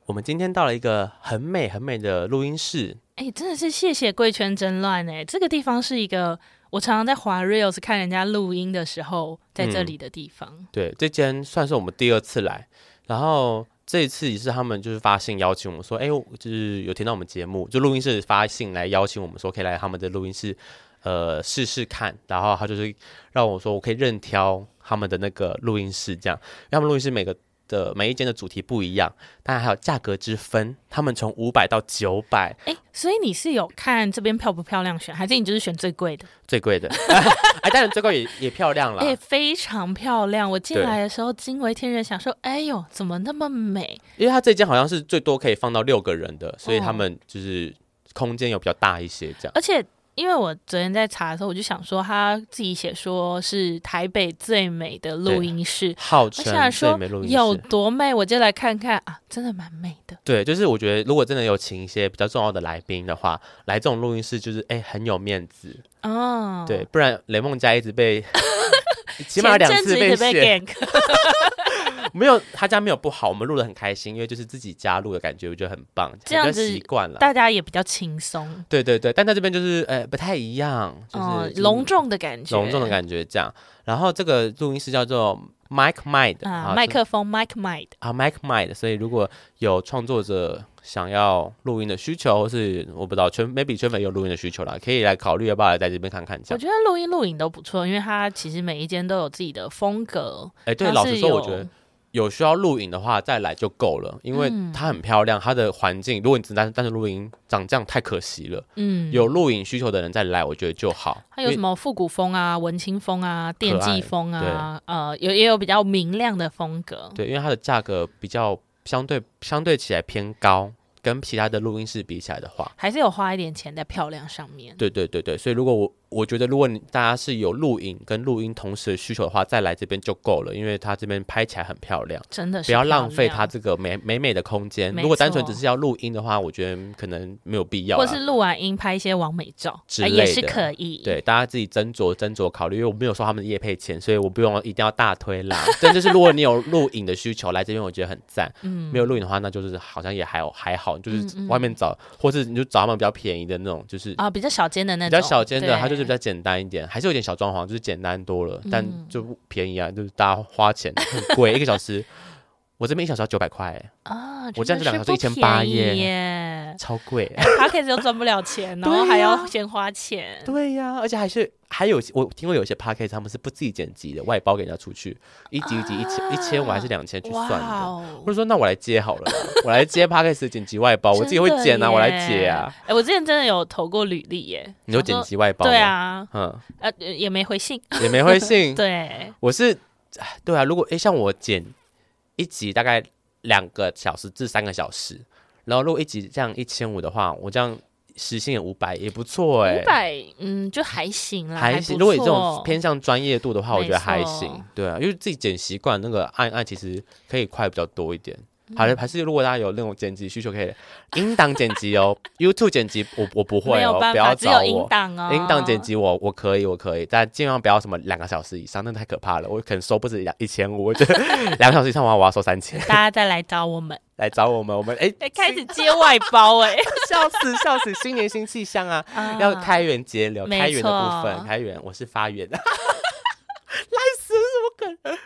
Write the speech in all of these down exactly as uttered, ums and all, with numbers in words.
我们今天到了一个很美很美的录音室。 哎、欸，真的是谢谢贵圈真乱哎！这个地方是一个我常常在滑 reels 看人家录音的时候，在这里的地方。 嗯、对，这间算是我们第二次来，然后这一次也是他们就是发信邀请我们说，哎、欸，就是有听到我们节目，就录音室发信来邀请我们说，可以来他们的录音室，呃，试试看。然后他就是让我说，我可以任挑他们的那个录音室，这样，因为他们录音室每个。的每一间的主题不一样，当然还有价格之分，他们从五百到九百。 哎，所以你是有看这边漂不漂亮选，还是你就是选最贵的？ 最贵的，哎，当然最贵也也漂亮啦， 哎，非常漂亮。我进来的时候惊为天人，想说，哎呦，怎么那么美？ 因为它这间好像是最多可以放到六个人的，所以他们就是空间有比较大一些这样。 而且。因为我昨天在查的时候，我就想说他自己写说是台北最美的录音室， 号称最美录音室有多美，我就来看看啊，真的蛮美的。 对，就是我觉得如果真的有请一些比较重要的来宾的话，来这种录音室就是哎很有面子哦。对，不然雷梦家一直被起码两次被限。没有，他家没有不好，我们录得很开心，因为就是自己家录的感觉，我觉得很棒， 这样子习惯了， 大家也比较轻松。 对对对，但在这边就是呃不太一样，就是、 哦、隆重的感觉， 隆重的感觉这样。然后这个录音室叫做 Mic Mind 啊，麦克风 Mic Mind 啊 Mic Mind， 所以如果有创作者想要录音的需求，或是我不知道圈 maybe 圈粉有录音的需求啦，可以来考虑要不要来在这边看看。 我觉得录音录影都不错，因为它其实每一间都有自己的风格。 哎，对，老实说，我觉得。有需要录影的话再来就够了，因为它很漂亮，它的环境如果你只单单是录音长这样太可惜了。嗯，有录影需求的人再来我觉得就好。 它有什么复古风啊、文青风啊、电击风啊，呃，有也有比较明亮的风格。 对，因为它的价格比较相对相对起来偏高，跟其他的录音室比起来的话， 还是有花一点钱在漂亮上面。 对对对对，所以如果我我觉得如果你大家是有录影跟录音同时的需求的话，再来这边就够了，因为它这边拍起来很漂亮， 真的是不要浪费它这个美美美的空间。如果单纯只是要录音的话，我觉得可能没有必要， 或是录完音拍一些完美照之类的、 呃、也是可以。 对，大家自己斟酌斟酌考虑，因为我没有说他们的业配钱，所以我不用一定要大推啦。但就是如果你有录影的需求来这边，我觉得很赞。嗯，没有录影的话，那就是好像也还有还好，就是外面找，嗯嗯或是你就找他们比较便宜的那种，就是啊比较小间的那种， 比较小间的，它就是比较简单一点。还是有点小装潢，就是简单多了，但就不便宜啊，就是大家花钱很贵，一个小时，我这边一小时要九百块啊，我这样子两个小时一千八耶，超贵。 Podcast 又赚不了钱，然后还要先花钱， 对呀、啊，而且还是还有我听过有些 Podcast 他们是不自己剪辑的，外包给人家出去，一集一集一千、啊、一千五还是两千去算的，或者说那我来接好了，我来接 Podcast 的剪辑外包，我自己会剪啊，我来接啊。 哎、欸，我之前真的有投过履历耶， 你有剪辑外包吗？ 对啊， 嗯， 呃，也没回信， 也没回信。 对， 我是对啊，如果哎、欸、像我剪一集大概两个小时至三个小时，然后如果一集这样一千五的话，我这样时薪也五百，也不错哎、欸。 五百，嗯，就还行啦， 还行。如果你这种偏向专业度的话，我觉得还行。对啊，因为自己剪习惯，那个按按其实可以快比较多一点。好的，还是如果大家有那种剪辑需求，可以音档剪辑哦，YouTube 剪辑我我不会哦，不要找我。 只有音档哦， 音档剪辑我我可以我可以，但尽量不要什么两个小时以上，那太可怕了，我可能收不止两一千五，我觉得两个小时以上的话，我要收三千。 大家再来找我们， 来找我们，我们哎、欸、 开始接外包哎、欸， 笑死笑死，新年新气象啊，啊要开源节流，开源的部分，开源我是发源，烂死什么梗。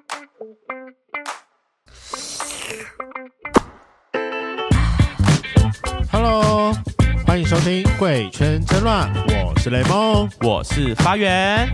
Hello， 欢迎收听《贵圈争乱》，我是雷梦， 我是发源。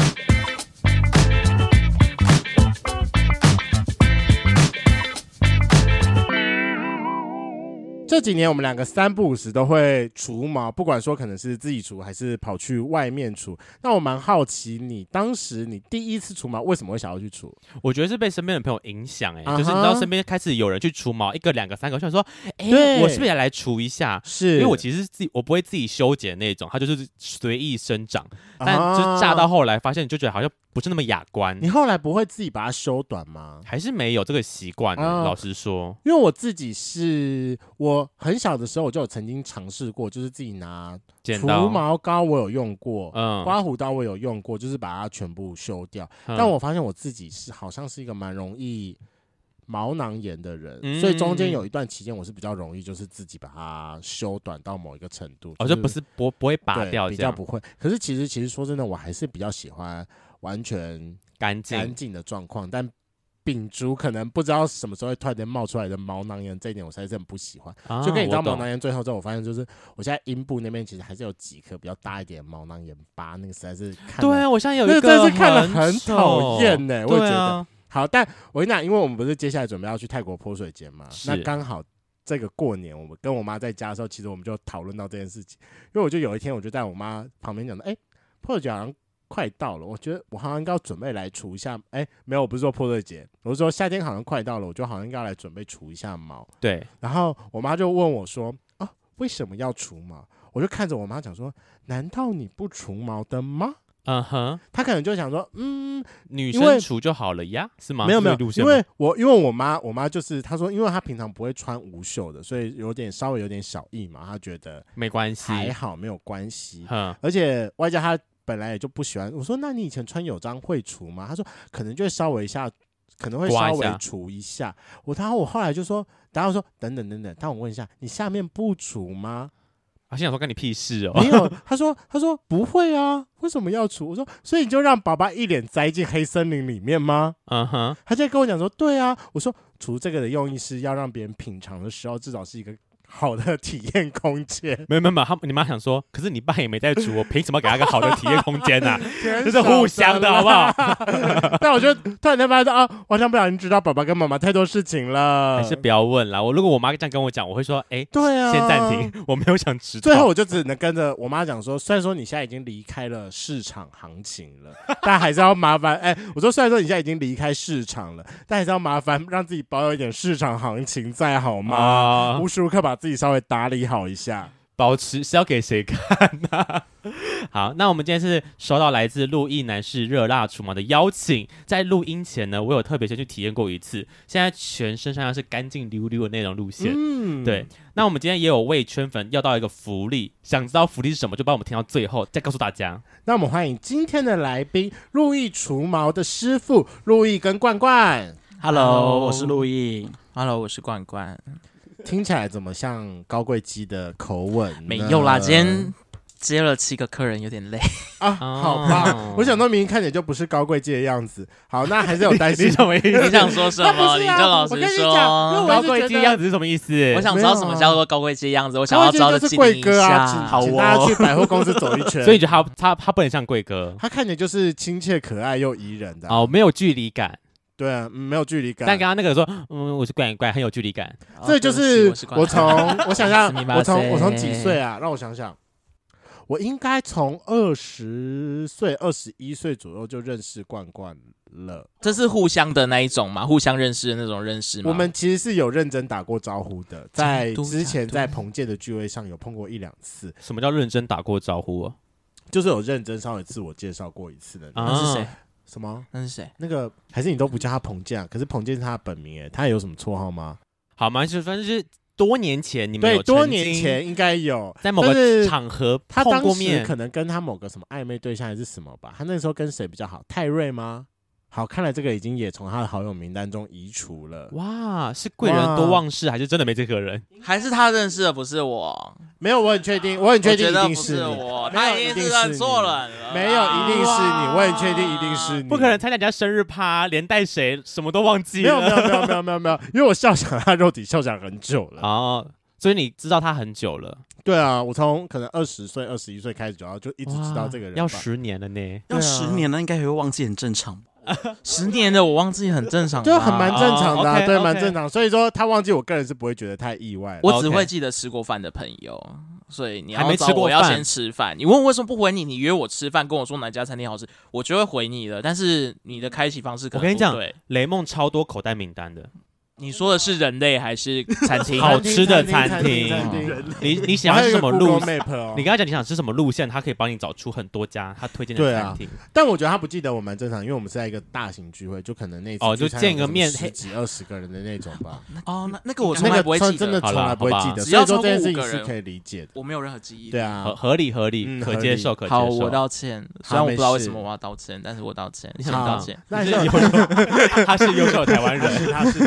这几年我们两个三不五时都会除毛，不管说可能是自己除还是跑去外面除。那我蛮好奇，你当时你第一次除毛为什么会想要去除？ 我觉得是被身边的朋友影响、欸，哎、uh-huh ，就是你知道身边开始有人去除毛，一个、两个、三个，我想说，哎、欸，我是不是也来除一下？ 是， 因为我其实自己我不会自己修剪那种，它就是随意生长，但就炸到后来发现，你就觉得好像不是那么雅观。 你后来不会自己把它修短吗？ 还是没有这个习惯、欸 uh, 老实说， 因为我自己是我很小的时候我就有曾经尝试过，就是自己拿除毛膏我有用过，嗯，刮胡刀我有用过，就是把它全部修掉。嗯、但我发现我自己是好像是一个蛮容易。 毛囊炎的人， 嗯、 所以中间有一段期间我是比较容易就是自己把它修短到某一个程度。 哦， 就是、 就不是不不会拔掉， 比较不会。可是其实其实说真的，我还是比较喜欢完全干净干净的状况，但。秉烛可能不知道什么时候会突然间冒出来的毛囊炎，这一点我实在是很不喜欢。 啊、 就跟你知道毛囊炎最后之后，我发现就是我现在阴部那边其实还是有几颗比较大一点的毛囊炎疤，那个实在是看对啊，我现在有一个那个真的是看了很讨厌呢。我也觉得、 啊、 好，但我跟你讲，因为我们不是接下来准备要去泰国泼水节嘛， 那刚好这个过年我们跟我妈在家的时候，其实我们就讨论到这件事情。因为我就有一天我就在我妈旁边讲的，哎、欸，泼水节好像快到了，我觉得我好像应该要准备来除一下。哎、欸，没有，我不是说泼水节，我是说夏天好像快到了，我就好像应该要来准备除一下毛。 对， 然后我妈就问我说：“啊，为什么要除毛？”我就看着我妈讲说：“难道你不除毛的吗？” 嗯哼， 她可能就想说：“嗯， 女生除就好了呀，是吗？” 没有没有，因为我因为我妈我妈就是她说，因为她平常不会穿无袖的，所以有点稍微有点小异嘛，她觉得没关系， 还好没有关系。 嗯， 而且外加她。本来也就不喜欢，我说那你以前穿泳装会除吗？他说可能就会稍微一下，可能会稍微除一下。我然后我后来就说，然后说等等等等，但我问一下，你下面不除吗？ 他心想说干你屁事哦。 没有，他说他说不会啊，为什么要除？我说所以你就让爸爸一脸栽进黑森林里面吗？ 嗯哼， 他就跟我讲说对啊，我说除这个的用意是要让别人品尝的时候至少是一个。好的体验空间， 没有没有没有，他你妈想说，可是你爸也没在煮，我凭什么给他个好的体验空间呢、啊？这是互相的，好不好？ 但我就突然间发现啊，我好像不小心知道爸爸跟妈妈太多事情了， 还是不要问啦。我如果我妈这样跟我讲，我会说，哎、欸， 对啊， 先暂停，我没有想知道。 最后我就只能跟着我妈讲说，虽然说你现在已经离开了市场行情了，但还是要麻烦，哎、欸，我说虽然说你现在已经离开市场了，但还是要麻烦让自己保有一点市场行情在好吗？啊、无时无刻把自己稍微打理好一下， 保持是要给谁看啊？好，那我们今天是收到来自路易男士热辣除毛的邀请，在录音前呢，我有特别先去体验过一次，现在全身上下是干净溜溜的那种路线。嗯，对。那我们今天也有为圈粉要到一个福利，想知道福利是什么，就帮我们听到最后再告诉大家。 那我们欢迎今天的来宾，路易除毛的师傅路易跟冠冠。 Hello， 我是路易。Hello， 我是冠冠。 听起来怎么像高贵鸡的口吻？ 没有啦，今天接了七个客人，有点累啊。好吧，哦、我想说明明看起来就不是高贵鸡的样子。好，那还是有担心。 你什么意思？ 你想说什么？啊、你就老实说。 高贵鸡的样子是什么意思？ 我想知道什么叫做高贵鸡的样子。我想要知道的是贵哥啊， 好请大家去百货公司走一圈。 所以你觉得他他他不能像贵哥？ 他看起来就是亲切可爱又宜人的、啊。 哦，没有距离感。 对啊、嗯，没有距离感。 但刚刚那个说，嗯，我是怪怪，很有距离感。 这就是我从我想想，我从我从几岁啊？让我想想，我应该从二十岁、二十一岁左右就认识冠冠了。 这是互相的那一种吗？互相认识的那种认识吗？ 我们其实是有认真打过招呼的，在之前在彭健的聚会上有碰过一两次。 什么叫认真打过招呼啊？ 就是有认真稍微自我介绍过一次的。 那是谁？ 什么？ 那是谁？ 那个还是你都不叫他彭健、啊？可是彭健是他的本名哎，他有什么绰号吗？ 好吗？就反正就是多年前你们有对多年前应该有在某个场合碰过面， 他当时可能跟他某个什么暧昧对象还是什么吧？他那时候跟谁比较好？泰瑞吗？好，看来这个已经也从他的好友名单中移除了。 哇，是贵人多忘事，还是真的没这个人？ 还是他认识的不是我？ 没有，我很确定，我很确定一定是你。 我，他一定是认错人了。 没有，一定是你，我很确定一定是你。 不可能参加人家生日趴，连带谁什么都忘记了。 没有，没有，没有，没有，没有，没有，因为我笑想他肉体笑想很久了。 哦，所以你知道他很久了。 对啊，我从可能二十岁、二十一岁开始就要就一直知道这个人。 要十年了呢， 要十年了，应该也会忘记，很正常吧。十年的我忘记很正常， 就很蛮正常的、啊 oh, okay, 对， okay. 蛮正常。所以说他忘记，我个人是不会觉得太意外。 我只会记得吃过饭的朋友，所以你要找我要先吃饭。你问我为什么不回你？你约我吃饭，跟我说哪家餐厅好吃，我就会回你了。但是你的开启方式可能不对。 我跟你讲，雷梦超多口袋名单的。 你说的是人类还是餐厅？ 好吃的餐厅。你你想要吃什么路线？ 哦、 你跟他讲你想吃什么路线，他可以帮你找出很多家他推荐的餐厅、 啊。但我觉得他不记得我蛮正常，因为我们是在一个大型聚会，就可能那次哦就见个面十几二十个人的那种吧。 哦，那那个我从来不会记得， 真的从来不会记得。 只要超过这件事情是可以理解的， 我没有任何记忆。 对啊， 合合理合理、嗯、可接受可接受。 好，我道歉。虽然我不知道为什么我要道歉，但是我道歉。你想道歉？ 那是优秀，他是优秀的台湾人， 他是他是。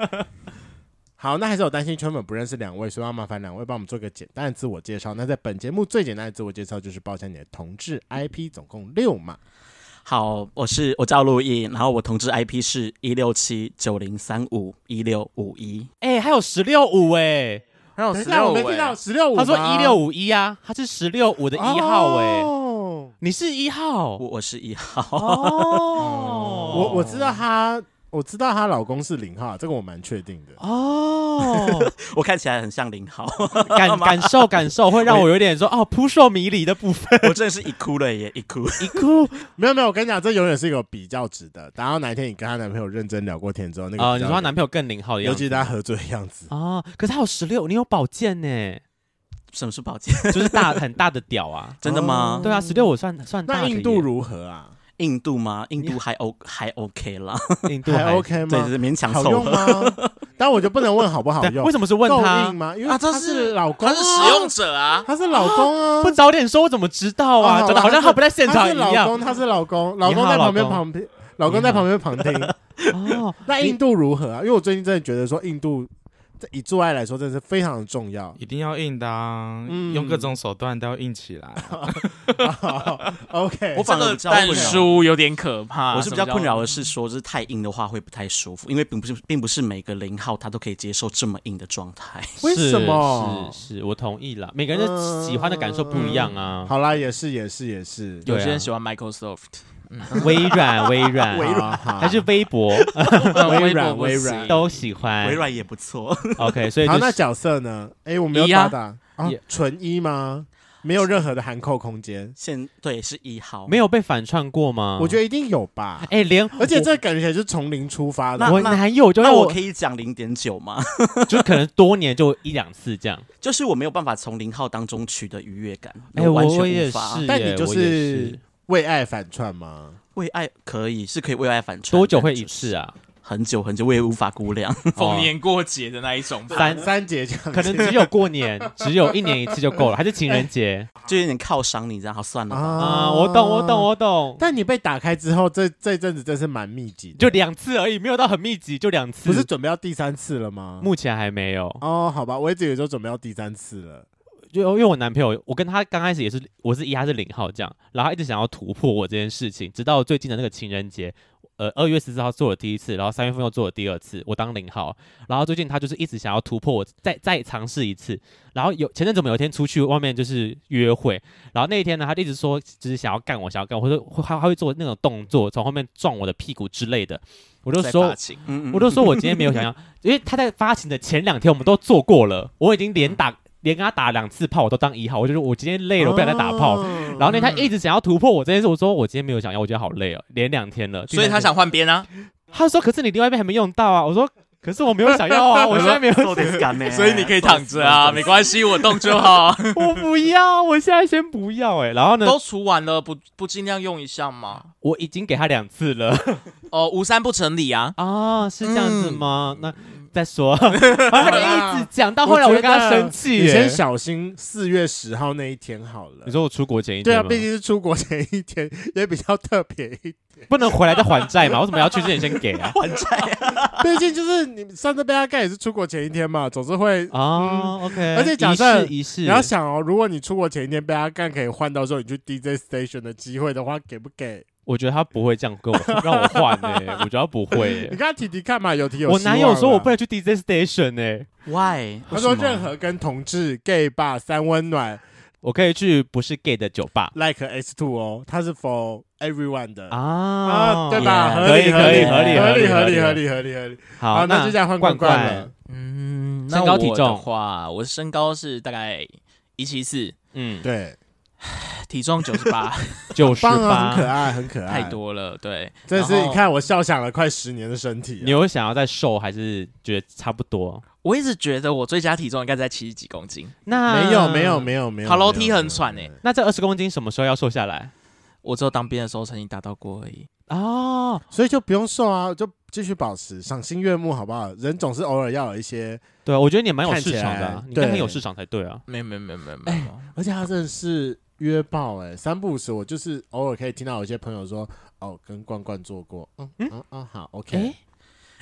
好，那还是有担心圈粉不认识两位，所以要麻烦两位帮我们做个简单的自我介绍。那在本节目最简单的自我介绍就是报一下你的同志 I P， 总共六嘛。 好，我是我叫陆毅，然后我同志 I P 是一六七九零三五一六五一。 哎，还有十六五哎， 还有等一下，我没听到十六五。 他说一六五一啊，他是十六五的一号哎、 哦， 你是一号， 我我是一号。 哦， 我我知道他。我知道她老公是零号，这个我蛮确定的。 哦， 我看起来很像零号， 感感受感受会让我有点说哦扑朔迷离的部分。 我真的是一哭了耶，一哭一哭。 没有没有，我跟你讲，这永远是一个比较值的。等到哪一天你跟她男朋友认真聊过天之后，那个哦，你说她男朋友更零号的样子， 尤其是她喝醉的样子哦。可是他有十六，你有宝剑呢？ 什么是宝剑？ 就是大很大的屌啊！ 真的吗？ 对啊，十六我算算大的。 那印度如何啊？ 印度吗？印度还 O 还 OK 啦， 印度还 OK 吗？ 对，就是勉强凑合。 好用吗？但我就不能问好不好用。 为什么是问他？ 够硬吗？因为啊， 他是老公、啊， 他是使用者啊， 他是老公啊。 不早点说，我怎么知道啊？讲、哦、的好像他不在现场一样。 他是老公，他是老公，老公在旁边旁边，老公在旁边旁听。哦，那印度如何啊？因为我最近真的觉得说印度。以做爱来说，真的是非常的重要， 一定要硬的啊！嗯、用各种手段都要硬起来、 啊。OK， 我反而比较但书有点可怕。 我是比较困扰的是说，就是太硬的话会不太舒服，因为并不是并不是每个零号他都可以接受这么硬的状态。 为什么？ 是是，我同意啦。每个人的喜欢的感受不一样啊。 嗯、好啦，也是也是也是， 有些人喜欢 Microsoft。 微软、微软、 微软还是微博、 微软、微软都喜欢， 微软也不错。 OK， 所以、就是、 好，那角色呢？哎，我没有打打啊，纯一吗？没有任何的含扣空间。 现对是一号， 没有被反串过吗？ 我觉得一定有吧。 哎，连而且这感觉是从零出发的。 我男友就那我可以讲零点九吗？ 就可能多年就一两次这样。 就是我没有办法从零号当中取得愉悦感， 哎， 完全我也无法。 但你就是为爱反串吗？ 为爱可以是可以为爱反串， 多久会一次啊？ 很久很久，我也无法估量。 逢年过节的那一种， 三三节这样， 可能只有过年，只有一年一次就够了，还是情人节， 就有点犒赏你这样，好算了吧。 啊，我懂，我懂，我懂。 但你被打开之后，这这阵子真是蛮密集的， 就两次而已，没有到很密集，就两次。 不是准备要第三次了吗？ 目前还没有。 哦，好吧，我一直以为说准备要第三次了。 就因为我男朋友，我跟他刚开始也是，我是一，他是零号这样，然后他一直想要突破我这件事情，直到最近的那个情人节，呃，二月十四号做了第一次，然后三月份又做了第二次，我当零号，然后最近他就是一直想要突破我，再再尝试一次，然后有前阵子我们有一天出去外面就是约会，然后那一天呢，他一直说就是想要干我，想要干我，或者他他会做那种动作，从后面撞我的屁股之类的，我就说，我就说我今天没有想要，因为他在发情的前两天我们都做过了，我已经连打。连跟他打两次炮，我都当一号。我就说我今天累了，我不想再打炮。哦、然后呢，他一直想要突破我这件事。我说我今天没有想要，我觉得好累哦，连两天了。 所以他想换边啊。 他说：“可是你另外一边还没用到啊。”我说：“可是我没有想要啊，我现在没有。” 所以你可以躺着啊，没关系，我动就好。 我不要，我现在先不要哎、欸。然后呢？ 都除完了，不不尽量用一下吗？ 我已经给他两次了。 哦，无三不成理啊。 啊，是这样子吗？嗯、那。再说，他一直讲到后来，我就跟他生气。 你先小心四月十号那一天好了。 你说我出国前一天？ 对啊，毕竟是出国前一天，也比较特别一点。 不能回来再还债嘛？为什么要去之前先给啊？ 还债啊！ 毕竟就是你上次被他干也是出国前一天嘛，总是会啊、哦嗯、，OK。 而且假设仪式， 你要想哦，如果你出国前一天被他干可以换到时候你去 D J station 的机会的话，给不给？ 我觉得他不会这样跟我让我换诶、欸，我觉得他不会、欸。 你跟他提提看嘛，有提有。 我男友说我不能去 D J station 诶、欸、 ，Why？ 他说任何跟同志、gay bar、三温暖， 我可以去不是 gay 的酒吧 ，like S two 哦，他是 for everyone 的啊, 啊，对吧？ yeah, 可以可以合理合理合理合理合理合理。 好， 好，那就这样换罐罐了。 嗯， 身高体重的话，我身高是大概一七四， 嗯， 对。 体重九十八， 九十八， 很可爱，很可爱， 太多了。对， 真的是你看我笑想了快十年的身体、啊。 你有想要再瘦，还是觉得差不多？ 我一直觉得我最佳体重应该在七十几公斤。 那没有，没有，没有，没有。 爬楼梯很喘哎、欸。 那这二十公斤什么时候要瘦下来？ 我只有当兵的时候曾经达到过而已。 哦， 所以就不用瘦啊，就继续保持赏心悦目，好不好？人总是偶尔要有一些。 对，我觉得你蛮有市场的、啊，你应该很有市场才对啊。 没有，没有，没有，没有，没有。 而且他真的是。约爆哎、欸，三不五时我就是偶尔可以听到有些朋友说，哦，跟罐罐做过，嗯嗯嗯，好 ，OK。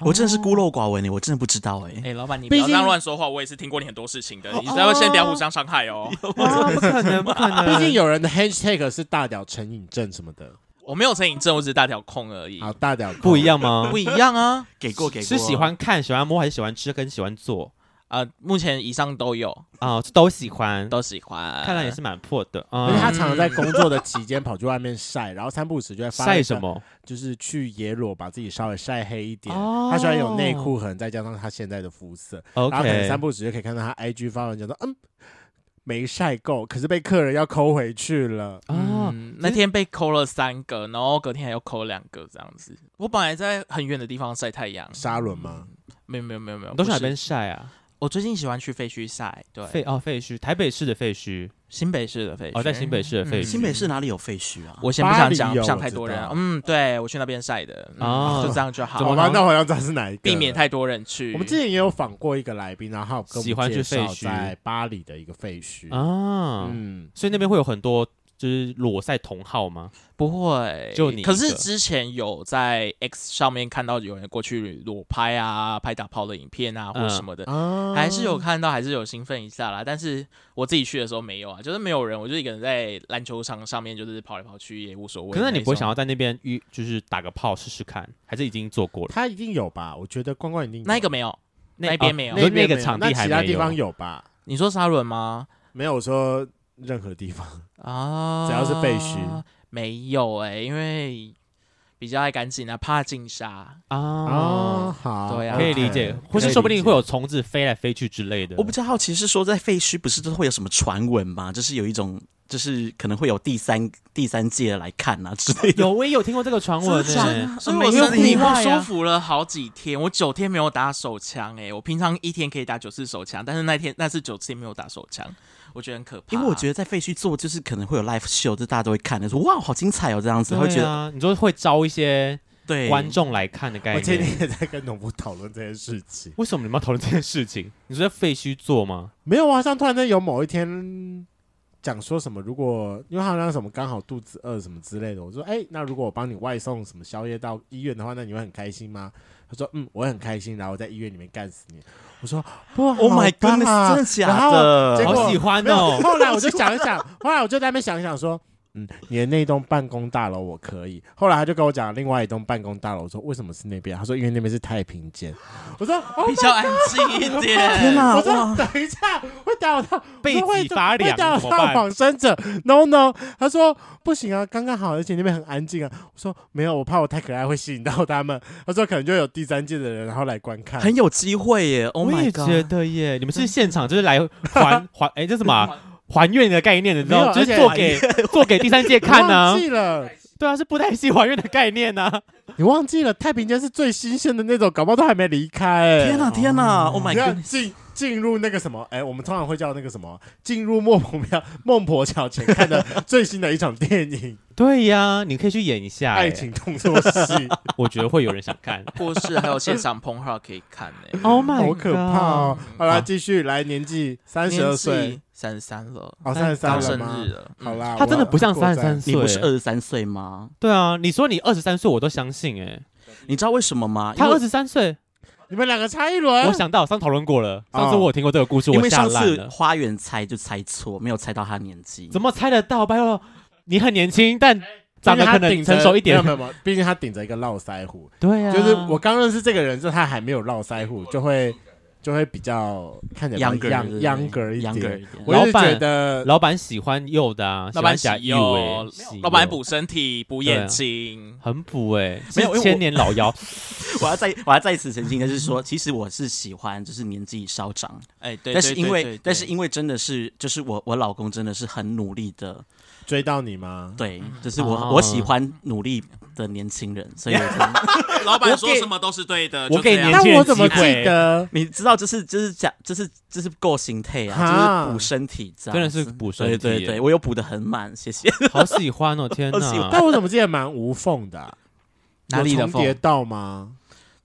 我真的是孤陋寡闻，我真的不知道哎、 欸。哎、欸，老板，你不要这样乱说话，我也是听过你很多事情的，你才会先不要互相伤害哦。 哇，不可能，不可能！ 毕竟有人的 hashtag 是大屌成瘾症什么的， 我没有成瘾症，我只是大屌控而已。 好，大屌控不一样吗？ 不一样啊， 给过给过。 是喜欢看、喜欢摸，还是喜欢吃跟喜欢做？ 呃，目前以上都有啊、哦，都喜欢， 都喜欢。 看来也是蛮破的。 嗯、而且他常常在工作的期间跑去外面晒，然后三不五时就会发晒什么？ 就是去野裸，把自己稍微晒黑一点。 哦、 他喜欢有内裤痕，再加上他现在的肤色。 OK， 然后可能三不五时就可以看到他 I G 发文讲说，嗯，没晒够，可是被客人要抠回去了。 哦、 嗯，那天被抠了三个，然后隔天还要抠两个这样子。我本来在很远的地方晒太阳， 沙仑吗？ 没有没有没有没有， 都去哪边晒啊？ 我最近喜欢去废墟晒，对， 废哦废墟，台北市的废墟， 新北市的废墟， 哦，在新北市的废墟， 嗯、新北市哪里有废墟啊？ 我先不想讲，不想太多人。嗯，对我去那边晒的，哦、嗯，就这样就好。 我们那好像知道是哪一个， 避免太多人去。 我们之前也有访过一个来宾，然后喜欢去废墟， 在巴黎的一个废墟啊，嗯，所以那边会有很多。就是裸晒同好吗？ 不会， 就你。 可是之前有在 X 上面看到有人过去裸拍啊、拍打炮的影片啊，或者什么的，嗯、还是有看到，还是有兴奋一下啦。但是我自己去的时候没有啊，就是没有人，我就一个人在篮球场上面，就是跑来跑去也无所谓。 可是你不会想要在那边预，就是打个炮试试看，还是已经做过了？ 他一定有吧？我觉得关关一定有。 那一个没有，那边没有， 那那个场地还没有， 其他地方有吧？ 你说沙仑吗？ 没有，我说任何地方。 啊， 只要是废墟， 没有哎、欸，因为比较爱干净啊，怕进沙啊。 哦，好， 对啊， 可以理解，或是说不定会有虫子飞来飞去之类的。 我比较好奇是说，在废墟不是都会有什么传闻吗？就是有一种，就是可能会有第三第三届来看啊之类的。 有，我也有听过这个传闻诶， 所以我身体不舒服了好几天，我九天没有打手枪哎、欸，我平常一天可以打九次手枪，但是那天那是九次没有打手枪。我觉得很可怕， 因为我觉得在废墟做就是可能会有 live show， 就大家都会看的，说哇好精彩哦这样子， 啊、 会觉得你说会招一些对观众来看的概念。 我前天也在跟农夫讨论这件事情， 为什么你们要讨论这件事情？你说在废墟做吗？ 没有啊，像突然间有某一天讲说什么，如果因为好像什么刚好肚子饿什么之类的，我说哎、欸，那如果我帮你外送什么宵夜到医院的话，那你会很开心吗？他说嗯，我会很开心，然后在医院里面干死你。我说哇 ，Oh my goodness， 真的假的？ 好喜欢哦！ 后来我就想一想，后来我就在那边想一想说，嗯，你的那栋办公大楼我可以。后来他就跟我讲另外一栋办公大楼，我说为什么是那边？他说因为那边是太平间。我说、oh、 比较安静一点。 天哪！ 我说等一下会打扰到背脊发凉， 会打扰到往生者。No No， 他说不行啊，刚刚好，而且那边很安静啊。我说没有，我怕我太可爱会吸引到他们。他说可能就有第三届的人然后来观看， 很有机会耶。Oh my God， 我也觉得耶，你们是现场就是来还还哎这什么、啊？还愿的概念，你知道，就是做给做给第三届看呢、啊。 忘记了， 对啊，是布袋戏还愿的概念呢、啊。 你忘记了，太平间是最新鲜的那种，搞不好都还没离开、欸。 天哪、啊，天哪、啊、！Oh my God！ 进进入那个什么，哎、欸，我们通常会叫那个什么，进入孟婆庙孟婆桥前看的最新的一场电影。 对呀、啊，你可以去演一下、欸、 爱情动作戏， 我觉得会有人想看， 或是还有现场碰号可以看呢、欸。 Oh my God， 好可怕哦！好啦，继续来，年纪三十二岁， 三十三了， 哦，三十三了吗？生日了， 好啦， 他真的不像三十三岁， 你不是二十三岁吗？ 对啊，你说你二十三岁，我都相信哎、欸。 你知道为什么吗？ 他二十三岁。 你们两个差一轮， 我想到上讨论过了。上次我有听过这个故事， 因为上次花园猜就猜错，没有猜到他年纪。 怎么猜得到？拜托，你很年轻，但长得可能成熟一点。 没有没有，毕竟他顶着一个络腮胡。 对啊， 就是我刚认识这个人，就他还没有络腮胡，就会就会比较看起来 younger younger 一点。我是觉得老板喜欢幼的啊， 老板喜幼，老板补身体、补眼睛， 很补哎， 没有千年老妖。 我要再我要再次澄清的是说，其实我是喜欢就是年纪稍长， 哎，对， 但是因为但是因为真的是就是我我老公真的是很努力的追到你吗？ 对，就是我、哦、我喜欢努力的年轻人，所以我真的老板说什么都是对的。 我给年轻人但我怎么记得？ 你知道，就是就是讲，就是就是够心态啊，就是补身体这样， 真的是补身体。 对对对，我有补得很满，谢谢。 好喜欢哦，天哪！ 但我怎么记得蛮无缝的、啊？ 哪里的重叠到吗？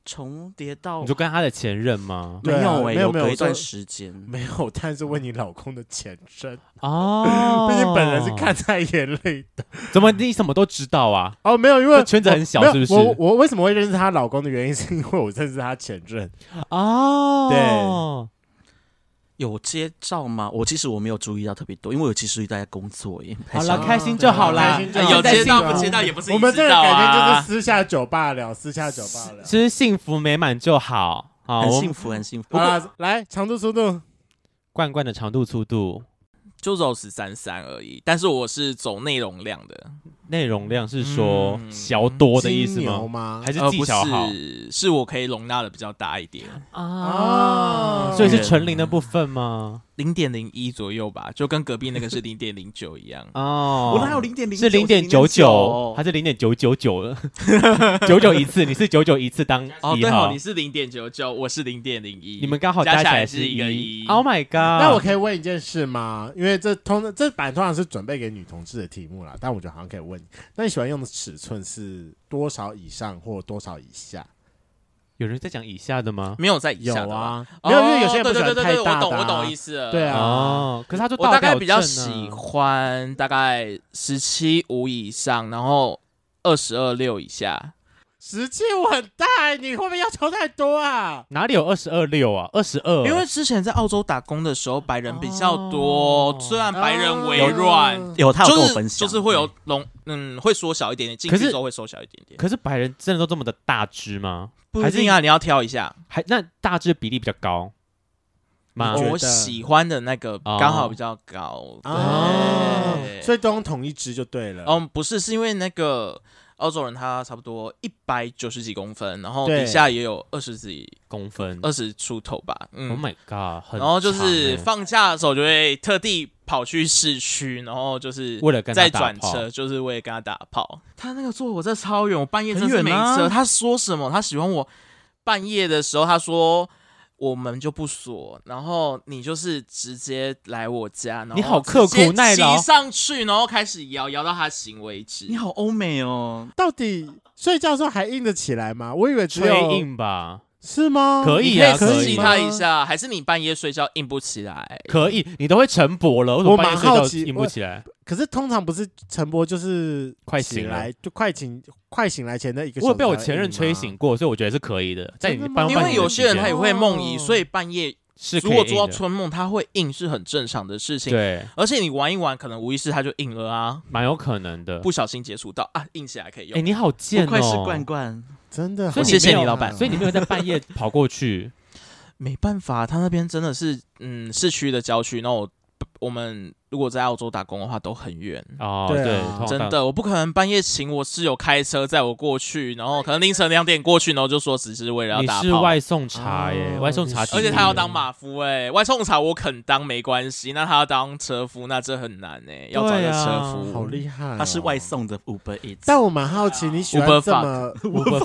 重叠到你就跟他的前任吗？ 没有哎、 没有没有隔一段时间没有，但是问你老公的前任哦， 毕竟本人是看在眼里的。 怎么你什么都知道啊？ 哦，没有，因为这圈子很小我是不是我我为什么会认识她老公的原因，是因为我认识她前任。 哦， 对。 有接照吗？我其实我没有注意到特别多，因为我其实一直在工作耶。 好了，开心就好啦。 开心就好有接到啊不接到也不是我们这个你知道改天就是啊。 私下酒吧聊，私下酒吧聊。 其实幸福美满就好。好，我们很幸福，很幸福。 好啦，来长度速度， 罐罐的长度粗度就只有十三三而已，但是我是走内容量的， 内容量是说嗯小多的意思金牛吗？ 吗？ 还是呃不技巧好是，是我可以容纳的比较大一点， 哦所以是纯零的部分吗？ 零点零一左右吧，就跟隔壁那个是零点零九一样。 哦， 我哪有零点零？ 是零点九九还是零点九九九了？九九一次，你是九九一次当哦，对一号哦，你是零点九九，我是零点零一， 你们刚好加起起来是一个一。 Oh my god！ 那我可以问一件事吗？因为这通这版通常是准备给女同志的题目啦，但我觉得好像可以问你。那你喜欢用的尺寸是多少以上或多少以下？ 有人在讲以下的吗？ 没有在以有下的吧， 啊， 哦没有，因为有些人不喜欢对对对对， 太大的、啊。 我懂我懂意思了。 对啊哦，可是他就我大概比较倒吊正啊喜欢大概十七五以上，然后二十二六以下。 十七五很大，你会不会要求太多啊？ 哪里有二十二六啊？二十二， 因为之前在澳洲打工的时候，白人比较多， 哦虽然白人微哦软， 有他有就是跟我分享， 就是会有隆，嗯，会缩小一点点，进可是去之后会缩小一点点。 可是白人真的都这么的大只吗？还是不一定啊，你要挑一下。 还那大只比例比较高吗觉？得我喜欢的那个哦刚好比较高， 哦对， 所以都用同一支就对了。 嗯，不是，是因为那个澳洲人他差不多一百九十几公分，然后对底下也有二十几、 公分二十出头吧，嗯。 ？Oh my god！很然后就长欸是放假的时候就会特地跑去市区，然后就是为了跟他再打炮转车，就是为了跟他打炮。他那个坐我这超远，我半夜真是没很远啊车。他说什么？他喜欢我半夜的时候，他说我们就不锁，然后你就是直接来我家，然后你好刻苦直接耐劳骑上去，然后开始摇，摇到他醒为止。 你好欧美哦， 到底睡觉的时候还硬得起来吗？我以为只有吹硬吧？ 是吗？ 可以你可以啊可以刺激他一下，还是你半夜睡觉硬不起来？ 可以，你都会晨勃了，为什么我半夜睡觉蛮好奇硬不起来？ 可是通常不是晨勃就是快醒了来，就快醒快醒来前的一个小时。 我有被我前任吹醒，过，所以我觉得是可以的。在你真的吗半因为有些人他也会梦遗， 哦所以半夜是可如果做到以硬的春梦，他会硬是很正常的事情。 对， 而且你玩一玩，可能无意识他就硬了啊， 蛮有可能的。 不小心接触到啊，硬起来可以哎， 用。 你好贱哦！ 不愧是罐罐， 真的好所以谢谢没有你老板所以你没有在半夜跑过去。 没办法，他那边真的是嗯市区的郊区，然后我我们如果在澳洲打工的话都很远。 哦， 对啊对，通常真的，我不可能半夜请我室友开车载我过去，然后可能凌晨两点过去，然后就说只是为了要你打炮。 是外送茶耶， 哦外送茶你是几率， 而且他要当马夫哎、外送茶我肯当没关系，那他要当车夫，那这很难哎、要找一个车夫。 好厉害哦。 他是外送的 Uber Eats， 但我蛮好奇你喜欢 Uber 这么， Uber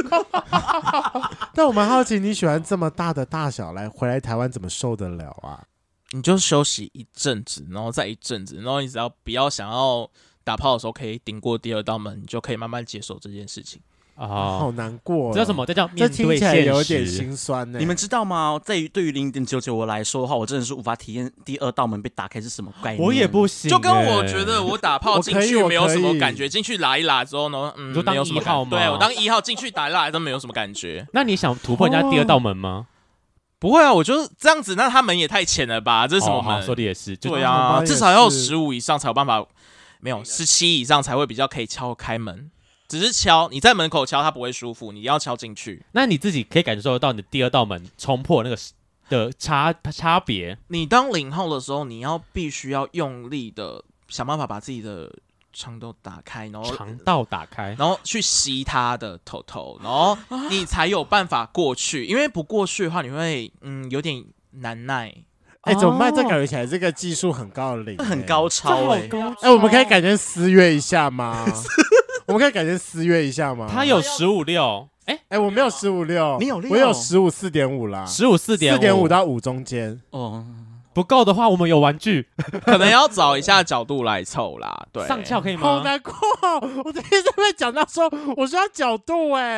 fuck， 但我蛮好奇你喜欢这么大的大小来回来台湾怎么受得了啊？ 你就休息一阵子，然后再一阵子，然后你只要不要想要打炮的时候可以顶过第二道门，你就可以慢慢接受这件事情。 好哦， 难过哦， 这叫什么？这叫这面对听起来现有点实。 心酸呢。 你们知道吗？在于对于零点九九我来说的话，我真的是无法体验第二道门被打开是什么概念。 我也不行耶， 就跟我觉得我打炮进我可以去没有什我可以么感觉，进去拉一拉之后呢，嗯， 你就当没有什么一号吗感对我当一号进去打一拉都没有什么感觉。 那你想突破人家第二道门吗？ 不会啊，我就是这样子，那他门也太浅了吧？这是什么哦好门？ 说的也是，就对好啊， 吧也至少要是十五以上才有办法，没有十七以上才会比较可以敲开门。只是敲，你在门口敲，它不会舒服，你要敲进去。 那你自己可以感受到你的第二道门冲破那个的差差别。 你当零号的时候，你要必须要用力的想办法把自己的肠道打开，然后肠道打开， 然后去吸他的头头，然后你才有办法过去。因为不过去的话，你会嗯有点难耐。 哎，怎么办？ 哦这感觉起来这个技术很高的零， 很高这超哎、 好高哎，我们可以改天私约一下吗？我们可以改天私约一下吗？ 他有十五六，哎， 哎，我没有十五六， 你有六我有十五四点五啦， 十五四点四点五到五中间。 哦， 不够的话，我们有玩具可能要找一下角度来凑啦。对， 上翘可以吗？ 好难过哦，我第一次被讲到说我需要角度哎，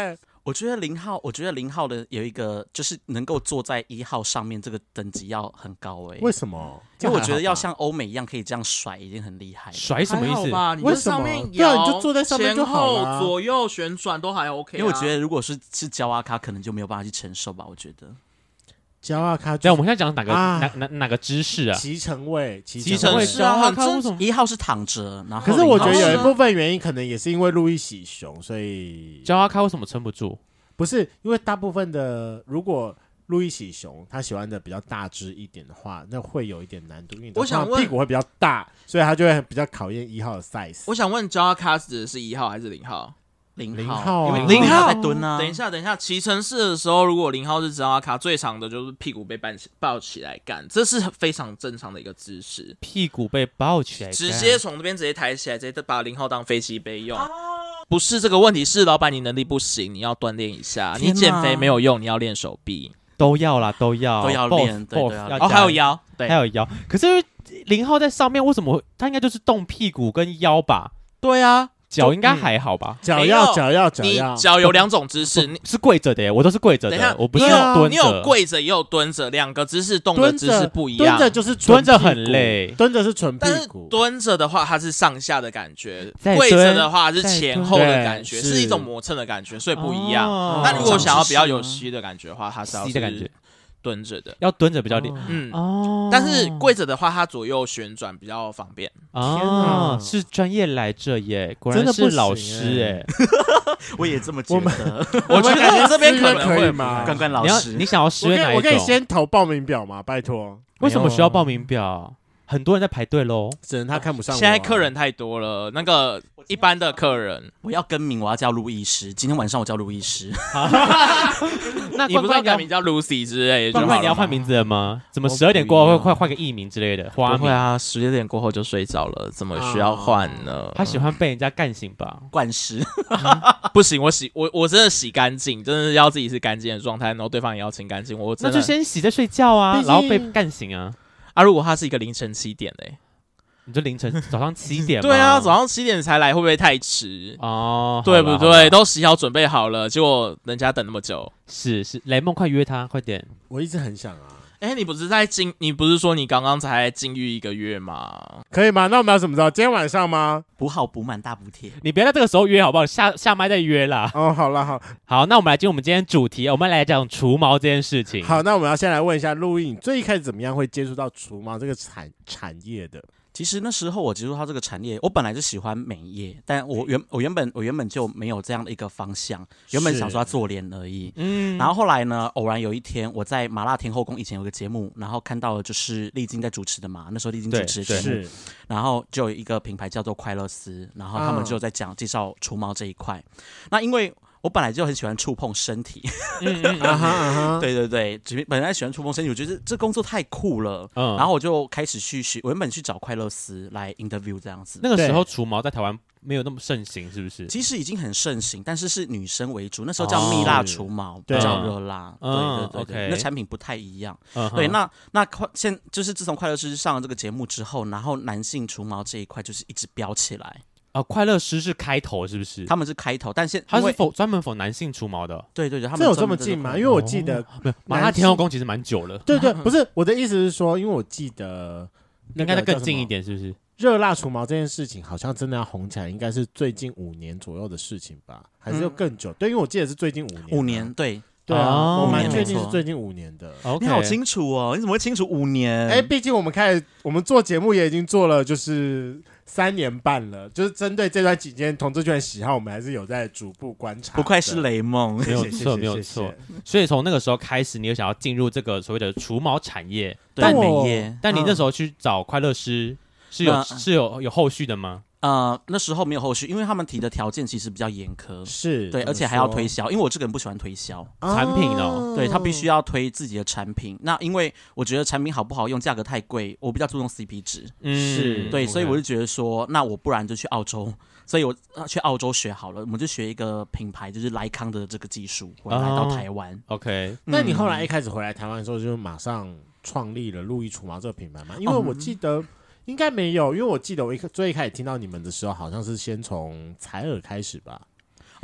我觉得零号，我觉得零号的有一个就是能够坐在一号上面，这个等级要很高哎、欸。 为什么？ 因为我觉得要像欧美一样可以这样甩，已经很厉害了。 甩什么意思？ 吧，你为什么在上面对啊摇， 你就坐在上面就好了前后左右旋转都还 OK、啊。 因为我觉得如果是是教阿卡，可能就没有办法去承受吧。我觉得。 教阿卡， 对，我们现在讲哪个、 啊、 哪哪哪个姿势啊？ 骑乘位，骑骑乘位是啊，很正常。 一号是躺着，然后可是我觉得有一是部分原因可能也是因为路易喜熊，所以教阿卡为什么撑不住？ 不是因为大部分的如果路易喜熊他喜欢的比较大只一点的话，那会有一点难度，因为我想问屁股会比较大，所以他就会比较考验一号的 size。 我想问 Java Cast 指的是一号还是零号？ 零零号啊因为零号在蹲啊。 等一下，等一下，骑乘式的时候，如果零号是 Java 卡，最长的就是屁股被抱起抱起来干，这是非常正常的一个姿势。 屁股被抱起来， 直接从那边直接抬起来，直接把零号当飞机杯用。不是这个问题，是老板你能力不行，你要锻炼一下。你减肥没有用，你要练手臂， 都要啦，都要都要 both, 练对 both 都要要哦，还有腰，对， 还有腰。可是零号在上面，为什么他应该就是动屁股跟腰吧？ 对啊， 脚应该还好吧？ 脚没有要脚要脚你要， 脚有两种姿势，你是跪着的耶，我都是跪着等一下的，我不是你有蹲着。 你有跪着也有蹲着，两个姿势动的蹲姿势着不一样。 蹲着就是纯蹲着很屁股累蹲着是纯屁但是股。 蹲着的话，它是上下的感觉； 再跪着蹲的话是前后的感觉， 再蹲是一种磨蹭的感觉，所以不一样。 哦那如果想要比较有吸的感觉的话，它是要吸的感觉蹲着的。 要蹲着比较练嗯， 哦。 但是跪着的话，它左右旋转比较方便。 哦， 哪是专业来着耶，果然真的不是老行师耶哎。 我也这么觉我们得。 我觉得这边可能会可以吗关关老你要师， 你想要失我可以我可以约哪一种？ 先投报名表吗？拜托， 为什么需要报名表？很多人在排队喽。 只能他看不上我啊。 现在客人太多了，那个一般的客人， 我要更名，我要叫路易师。今天晚上我叫路易师。 那你不是要冠冠你改名叫 Lucy 之类的就冠冠好了吗？ 你要换名字了吗？怎么我十二点不要过后会换换个艺名之类的？花名？ 不会啊，十点过后就睡着了，怎么需要换呢？ 他喜欢被人家干醒吧？ 冠师， 不行，我洗我我真的洗干净，真的要自己是干净的状态，然后对方也要清干净。我真的那就先洗再睡觉啊， 毕竟然后被干醒啊。 啊，如果他是一个凌晨七点嘞， 你就凌晨早上七点吗？ 对啊，早上七点才来，会不会太迟？ 哦， 对不好啦好啦对？都洗好准备好了，结果人家等那么久。 是是，雷梦快约他，快点。 我一直很想啊， 哎，你不是在禁？你不是说你刚刚才禁欲一个月吗？ 可以吗？那我们要怎么着？今天晚上吗？ 补好补满大补贴。 你别在这个时候约好不好？下下麦再约啦。 哦，好了好， 好，那我们来进入我们今天主题，我们来讲除毛这件事情。 好，那我们要先来问一下陆毅，你最一开始怎么样会接触到除毛这个产产业的？ 其实那时候我接触到这个产业，我本来就喜欢美业，但我原我原本我原本就没有这样的一个方向，原本想说要做脸而已。 嗯然后后来呢，偶然有一天我在麻辣天后宫以前有个节目，然后看到了就是丽晶在主持的嘛，那时候丽晶主持的节目， 是然后就有一个品牌叫做快乐丝，然后他们就在讲介绍除毛这一块。那因为我本来就很喜欢触碰身体， 嗯嗯啊哈啊哈， 对对对，只本来喜欢触碰身体，我觉得这工作太酷了， 嗯然后我就开始去学，我原本去找快乐丝来 interview 这样子。 那个时候除毛在台湾没有那么盛行，是不是？ 其实已经很盛行，但是是女生为主，那时候叫蜜蜡除毛， 对不叫热蜡。 嗯对对对对， OK 那产品不太一样。 嗯哼对，那那快现就是自从快乐师上了这个节目之后，然后男性除毛这一块就是一直飙起来， 啊，快乐师是开头是不是？ 他们是开头，但现他是因为否专门否男性除毛的？ 对对对，他们这有这专门么近吗？ 在因为我记得没有，麻辣天后宫其实蛮久了， 对对，不是我的意思是说，因为我记得应该再更近一点，是不是？ 热蜡除毛这件事情好像真的要红起来，应该是最近五年左右的事情吧，还是要更久？对，因为我记得是最近五年啊， 五年，对， 对啊， 哦我蛮五年确定没错是最近五年的。 OK， 你好清楚哦，你怎么会清楚五年？ 哎，毕竟我们开始，我们做节目也已经做了就是三年半了，就是针对这段期间同志圈的喜好，我们还是有在逐步观察的。 不愧是雷梦， 没有谢谢错， 谢谢谢没有错谢。 所以从那个时候开始，你有想要进入这个所谓的除毛产业， 对但我美业。 但你那时候去找快乐师是有那是有有后续的吗？ 呃，那时候没有后续，因为他们提的条件其实比较严苛，对， 是怎么而且还要说推销，因为我这个人不喜欢推销， 产品哦对他必须要推自己的产品。那因为我觉得产品好不好用，价格太贵，我比较注重 C P 值， 嗯， 是对， OK 所以我就觉得说，那我不然就去澳洲，所以我呃去澳洲学好了，我们就学一个品牌，就是莱康的这个技术，我来到台湾。 OK， 那你后来一嗯开始回来台湾的时候，就马上创立了路易除毛这个品牌吗？因为哦我记得应该没有，因为我记得我一最一开始听到你们的时候，好像是先从采耳开始吧。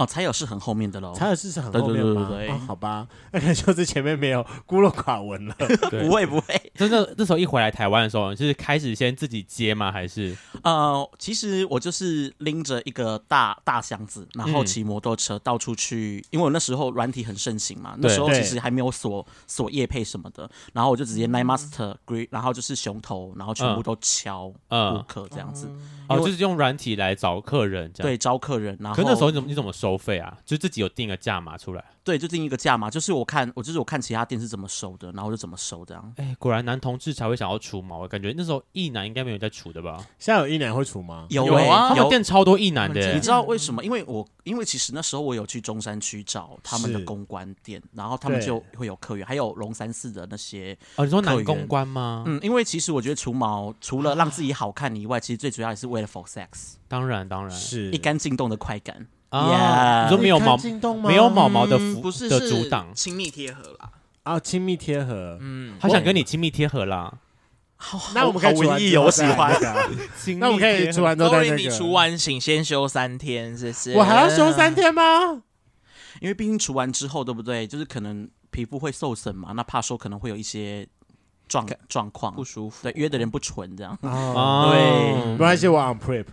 哦，采耳是很后面的喽， 采耳是是很后面吗？ 对对对对哦，好吧，那可能就是前面没有孤陋寡闻了。 对不会不会。 真的那时候一回来台湾的时候，就是开始先自己接吗？还是呃，其实我就是拎着一个大大箱子，然后骑摩托车到处去，因为我那时候软体很盛行嘛，那时候对其实还没有锁锁业配什么的，然后我就直接 Nine Master Green，然后就是熊头，然后全部都敲顾嗯客这样子， 哦， 因为就是用软体来找客人这样？ 对，招客人，然后可那时候你怎么你怎么收费啊？就自己有定个价码出来？ 对，就定一个价嘛，就是我看我就是我看其他店是怎么收的，然后就怎么收这样。 哎，果然男同志才会想要除毛，感觉那时候异男应该没有在除的吧？ 现在有一男会除吗？ 有有啊欸有他们店超多异男的你耶， 知道为什么？因为我因为其实那时候我有去中山区找他们的是公关店，然后他们对就会有客源，还有龙山寺的那些。 哦，你说男客源公关吗？ 嗯，因为其实我觉得除毛除了让自己好看以外，其实最主要也是为了 for sex， 当然当然是一竿进洞的快感。 啊， Yeah 你说没有毛可以看进洞吗？ 没有毛毛的嗯服不是是的阻挡， 亲密贴合啦。 啊，亲密贴合。 嗯， 他想跟你亲密贴合啦。 那我们可以除完之后好文艺哦，我喜再欢。 那个啊亲密那我们可以贴合除完之后再 Sorry， 那你除个。 完请先休三天，谢谢。 我还要休三天吗？ 因为毕竟除完之后，对不对？就是可能皮肤会受损嘛，那怕说可能会有一些状状况不，舒服。 对，约的人不纯这样。 哦， 哦， 对没关系，我 on prep。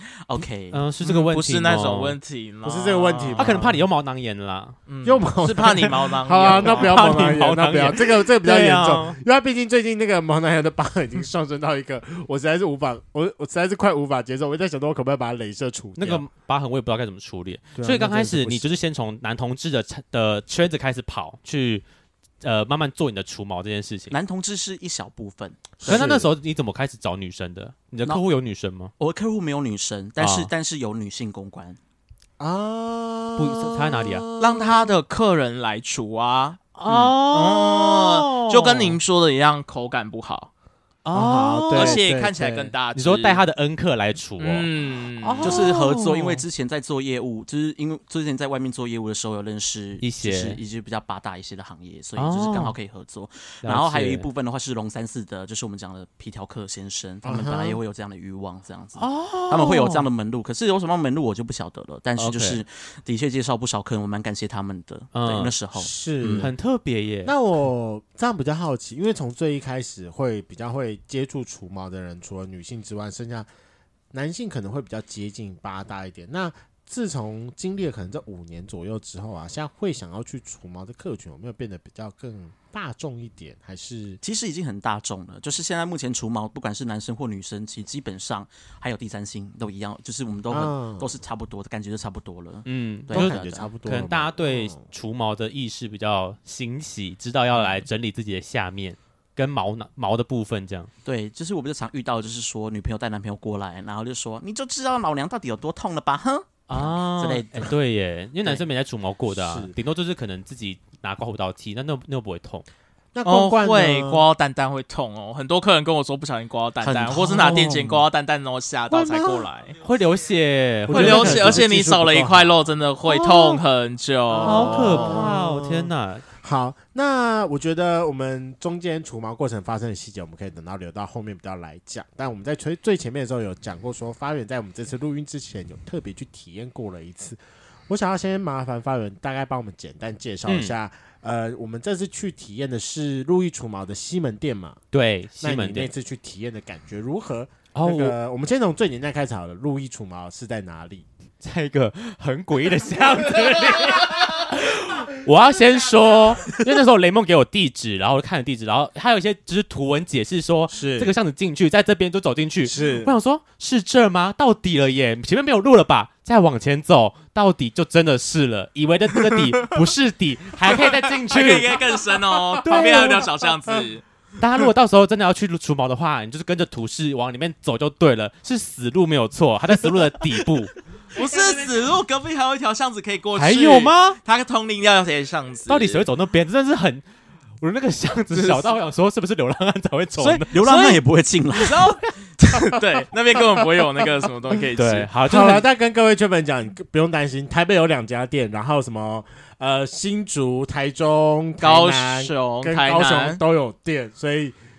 OK， 嗯，是这个问题吗， 不是那种问题啦， 不是这个问题吗他可能怕你有毛囊炎啦。 嗯又毛是怕你毛囊炎。 好啊，那不要怕你毛囊炎，那不要， 毛囊炎这个这个比较对严重， 啊因为他毕竟最近那个毛囊炎的疤痕已经上升到一个，我实在是无法，我我实在是快无法接受。我在想说，我可不可以把它镭射除掉？ 那个疤痕我也不知道该怎么处理， 对啊所以刚开那真的是不行始你就是先从男同志的的圈子开始跑，去呃慢慢做你的除毛这件事情。 男同志是一小部分， 可是那那时候你怎么开始找女生的？你的客户有女生吗？ 我的客户没有女生，但是、 啊但是有女性公关。 啊， 不差在哪里啊？ 让他的客人来除啊。 哦就跟您说的一样，口感不好， 哦对而且对看起来对更大只。 你说带他的恩客来除哦？ 嗯， 哦就是合作，因为之前在做业务，就是因为之前在外面做业务的时候有认识一些就是一些比较八大一些的行业，所以就是刚好可以合作。 了然后还有一解部分的话是龙山寺的，就是我们讲的皮条客先生，他们嗯哼本来也会有这样的欲望，这样子，他们会有这样的门路。可是有什么门路我就不晓得了，但是就是的确介绍不少客人，我蛮感谢他们的。 嗯对，那时候是。 很特别耶。 那我这样比较好奇，因为从最一开始会比较会接触除毛的人，除了女性之外，剩下男性可能会比较接近八大一点。那自从经历了可能这五年左右之后啊，现在会想要去除毛的客群有没有变得比较更大众一点？还是其实已经很大众了，就是现在目前除毛，不管是男生或女生，其实基本上还有第三性都一样，就是我们都很、 嗯都是差不多的感觉，就差不多了。 嗯， 对就是都感觉差不多可了吗？ 能大家对哦除毛的意识比较欣喜，知道要来整理自己的下面跟毛囊毛的部分，这样。 对，就是我比较常遇到的，就是说女朋友带男朋友过来，然后就说你就知道老娘到底有多痛了吧，哼。 啊之类的哎对耶，因为男生没在除毛过的啊是， 顶多就是可能自己拿刮胡刀剃，那那那又不会痛。 那哦罐罐呢会刮到蛋蛋会痛哦，很多客人跟我说不小心刮到蛋蛋， 很或是拿电剪刮到蛋蛋，然后吓到会吗才过来， 会流血， 我觉得会流血， 可能是而且你技术少了一不够好块肉，真的会痛很久。 好可怕哦！天哪， 好，那我觉得我们中间除毛过程发生的细节，我们可以等到留到后面比较来讲。但我们在最最前面的时候有讲过说，发源在我们这次录音之前有特别去体验过了一次。我想要先麻烦发源大概帮我们简单介绍一下， 嗯、 呃，我们这次去体验的是路易除毛的西门店嘛？ 对， 那你那西门店。 次去体验的感觉如何？ 哦， 那个，我们先从最简单开始好了。路易除毛是在哪里？ 在一个很诡异的巷子里。我要先说，因为那时候雷梦给我地址，然后我就看了地址，然后还有一些就是图文解释说， 是这个巷子进去，在这边就走进去。 是我想说，是这吗？到底了耶，前面没有路了吧？再往前走，到底就真的是了。以为的那个底不是底，还可以再进还可以去。 更深哦， 对旁边还有条小巷子。 大家如果到时候真的要去除毛的话，你就是跟着图示往里面走就对了，是死路没有错，它在死路的底部。 不是死路，隔壁还有一条巷子可以过去。 还有？吗？ 它通灵要条巷子， 到底谁会走那边？真的是很，我的那个巷子小到我想说，是不是流浪汉才会走所以呢？ 流浪汉也不会进来。 你知道？对，那边根本不会有那个什么东西可以对， 吃。 好，就好了， 是但跟各位圈粉讲，你不用担心，台北有两家店，然后什么呃新竹、台中、台高南雄、 跟高雄台南， 都有店，所以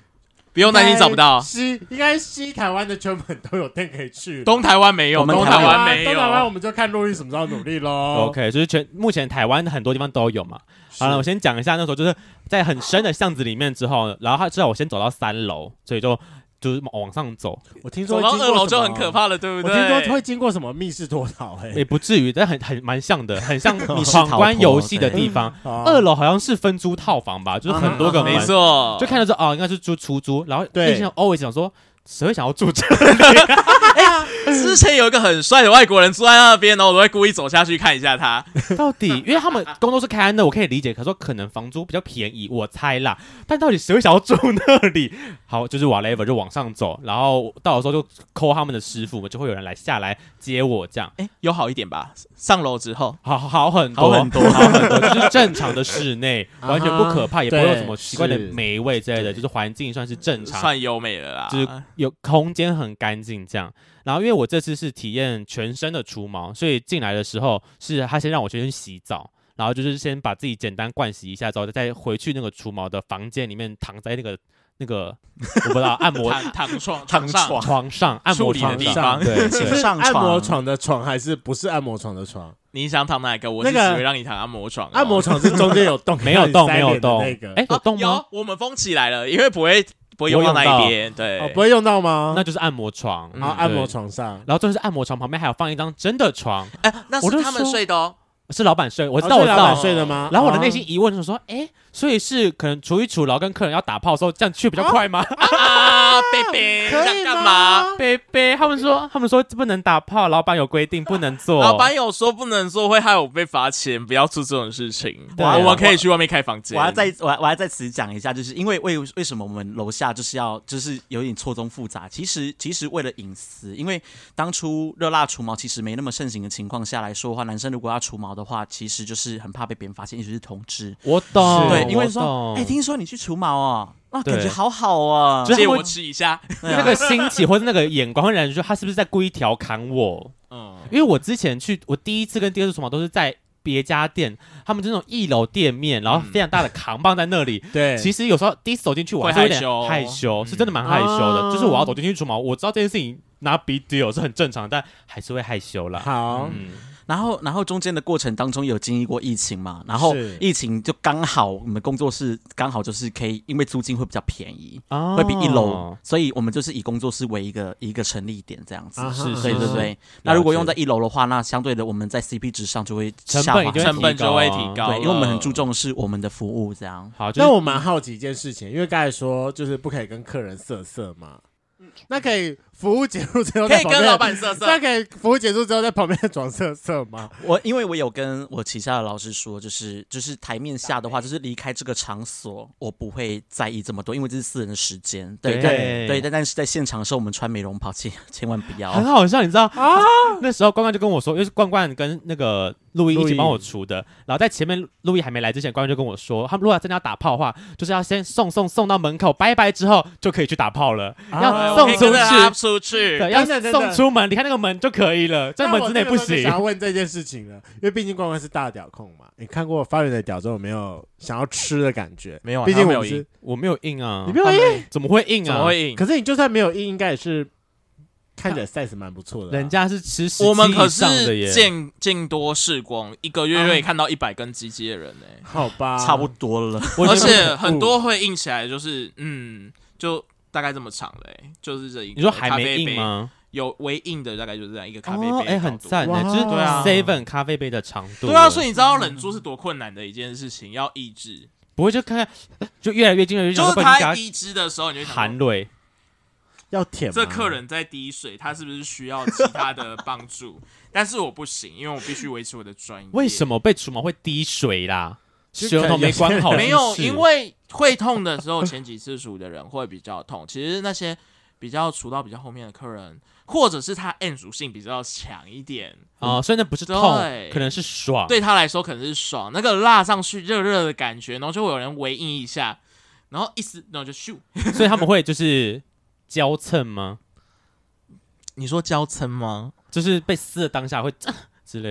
不用担心找不到。 西应该西台湾的圈粉都有店可以去， 东台湾没有，东台湾没有， 东台湾我们就看录音什么时候努力咯。 OK， 就是全目前台湾很多地方都有嘛。好了，我先讲一下那时候就是在很深的巷子里面之后，然后他知道我先走到三楼，所以就就是往上走。 我听说走到二楼就很可怕了，对不对？ 我听说会经过什么密室脱逃，哎， 也不至于，但很很蛮像的，很像闯关游戏的地方。二楼好像是分租套房吧，就是很多个门， 没错， 就看到说哦，应该是租出租，然后内心 always 想说。谁会想要住这里？ 哎，之前有一个很帅的外国人住在那边，然后我都会故意走下去看一下他。 到底，因为他们工作是开在那，我可以理解。可是说可能房租比较便宜，我猜啦。但到底谁会想要住那里？好，就是 whatever 就往上走，然后到的时候就 call 他们的师傅，就会有人来下来接我这样。 哎，有好一点吧？上楼之后， 好好很多， 好很多， 好很多，就是正常的室内，完全不可怕，也不会有什么奇怪的霉味之类的，就是环境算是正常， 算优美了啦。 就是有空间很干净这样。然后因为我这次是体验全身的除毛，所以进来的时候是他先让我先洗澡，然后就是先把自己简单盥洗一下之后，再回去那个除毛的房间里面，躺在那个那个我不知道按摩躺躺床躺上床上按摩处理的地方， 对， 是按摩床的床还是不是按摩床的床？ 你想躺哪一个？我是只会让你躺按摩床、哦。 按摩床是中间有洞， 没有洞，没有洞。 那个， 哎，有洞吗？ 有，我们封起来了，因为不会。不会用到那一边，对、 哦，不会用到吗？ 那就是按摩床， 然后按摩床上， 然后就是按摩床旁边还有放一张真的床， 哎，那是他们睡的哦， 是老板睡，我知道，我知道， 老板睡的吗？ 然后我的内心疑问就是说，哎，所以是可能除一除，然后跟客人要打炮的时候，这样去比较快吗？ 啊，贝贝，想干嘛？ 贝贝，他们说，他们说不能打炮，老板有规定不能做， 老板有说不能做，会害我被罚钱，不要做这种事情。我们可以去外面开房间。 我要再我我要在此讲一下，就是因为为为什么我们楼下就是要就是有点错综复杂。其实其实为了隐私，因为当初热辣除毛其实没那么盛行的情况下来说的话，男生如果要除毛的话，其实就是很怕被别人发现，尤其是同志。 我懂， 对，因为说，哎、欸，听说你去除毛哦。啊，感觉好好啊！ 借我吃一下， 那个心情或者那个眼光，会让人说他是不是在故意调侃我？嗯，因为我之前去，我第一次跟第二次除毛都是在别家店，他们这种一楼店面，然后非常大的扛棒在那里。 对、嗯， 其实有时候第一次走进去，我还是有点害羞，是真的蛮害羞的。 嗯、 就是我要走进去除毛，我知道这件事情拿 big deal 是很正常，但还是会害羞啦。 好。 嗯然后，然后中间的过程当中有经历过疫情嘛，然后疫情就刚好我们工作室刚好就是可以，因为租金会比较便宜，哦、会比一楼，所以我们就是以工作室为一个一个成立点这样子。 是， 对对对。那如果用在一楼的话，那相对的我们在 C P 值上就会成本成本就会提高， 对，因为我们很注重是我们的服务这样。 好， 那我蛮好奇一件事情，因为刚才说就是不可以跟客人色色嘛。那可以服务结束之后， 可以跟老板色色。 那可以服务结束之后在旁边装色色吗？ 我因为我有跟我旗下的老师说，就是就是台面下的话，就是离开这个场所，我不会在意这么多，因为这是私人的时间。对对对，但但是在现场的时候，我们穿美容袍，千千万不要。 很好笑，你知道啊？那时候冠冠就跟我说，因为是冠冠跟那个路易一起帮我除的，然后在前面路易还没来之前，冠冠就跟我说，他们如果真的要打炮的话，就是要先送送送到门口，拜拜之后就可以去打炮了，啊、要送出去， 出去， 对，要送出门，离开那个门就可以了，这门之内不行。 想要问这件事情了，因为毕竟冠冠是大屌控嘛，你看过发源的屌之后有没有想要吃的感觉？ 没有， 毕竟我是我没有硬啊， 你没有硬， 怎么会硬啊？ 怎么会硬？ 可是你就算没有硬，应该也是。看起来 size 蛮不错的、啊， 人家是吃十我们可是见见见多识广，一个月可以看到一百根鸡鸡的人呢、欸。 好吧， 差不多了。 而且很多会硬起来，就是嗯，就大概这么长的、欸，就是这一个。 你说还没硬吗？ 有微硬的，大概就是这样一个咖啡杯。 哦，哎、欸，很赞的，就是 seven 咖啡杯的长度。 对啊，所以你知道冷珠是多困难的一件事情，要抑制。 不会就看看，就越来越近，越来越近。 就是他抑制的时候，你就含泪。 要舔这客人在滴水，他是不是需要其他的帮助？但是我不行，因为我必须维持我的专业。 为什么被除毛会滴水啦？舌头没关好， 没有，因为会痛的时候，前几次除的人会比较痛。其实那些比较除到比较后面的客人，或者是他 M 属性比较强一点啊、呃，所以那不是痛，可能是爽。 对他来说可能是爽，那个辣上去热热的感觉，然后就会有人微硬一下，然后一撕，然后就咻。 所以他们会就是交蹭吗？ 你说交蹭吗？ 就是被撕的当下会、呃、之类的。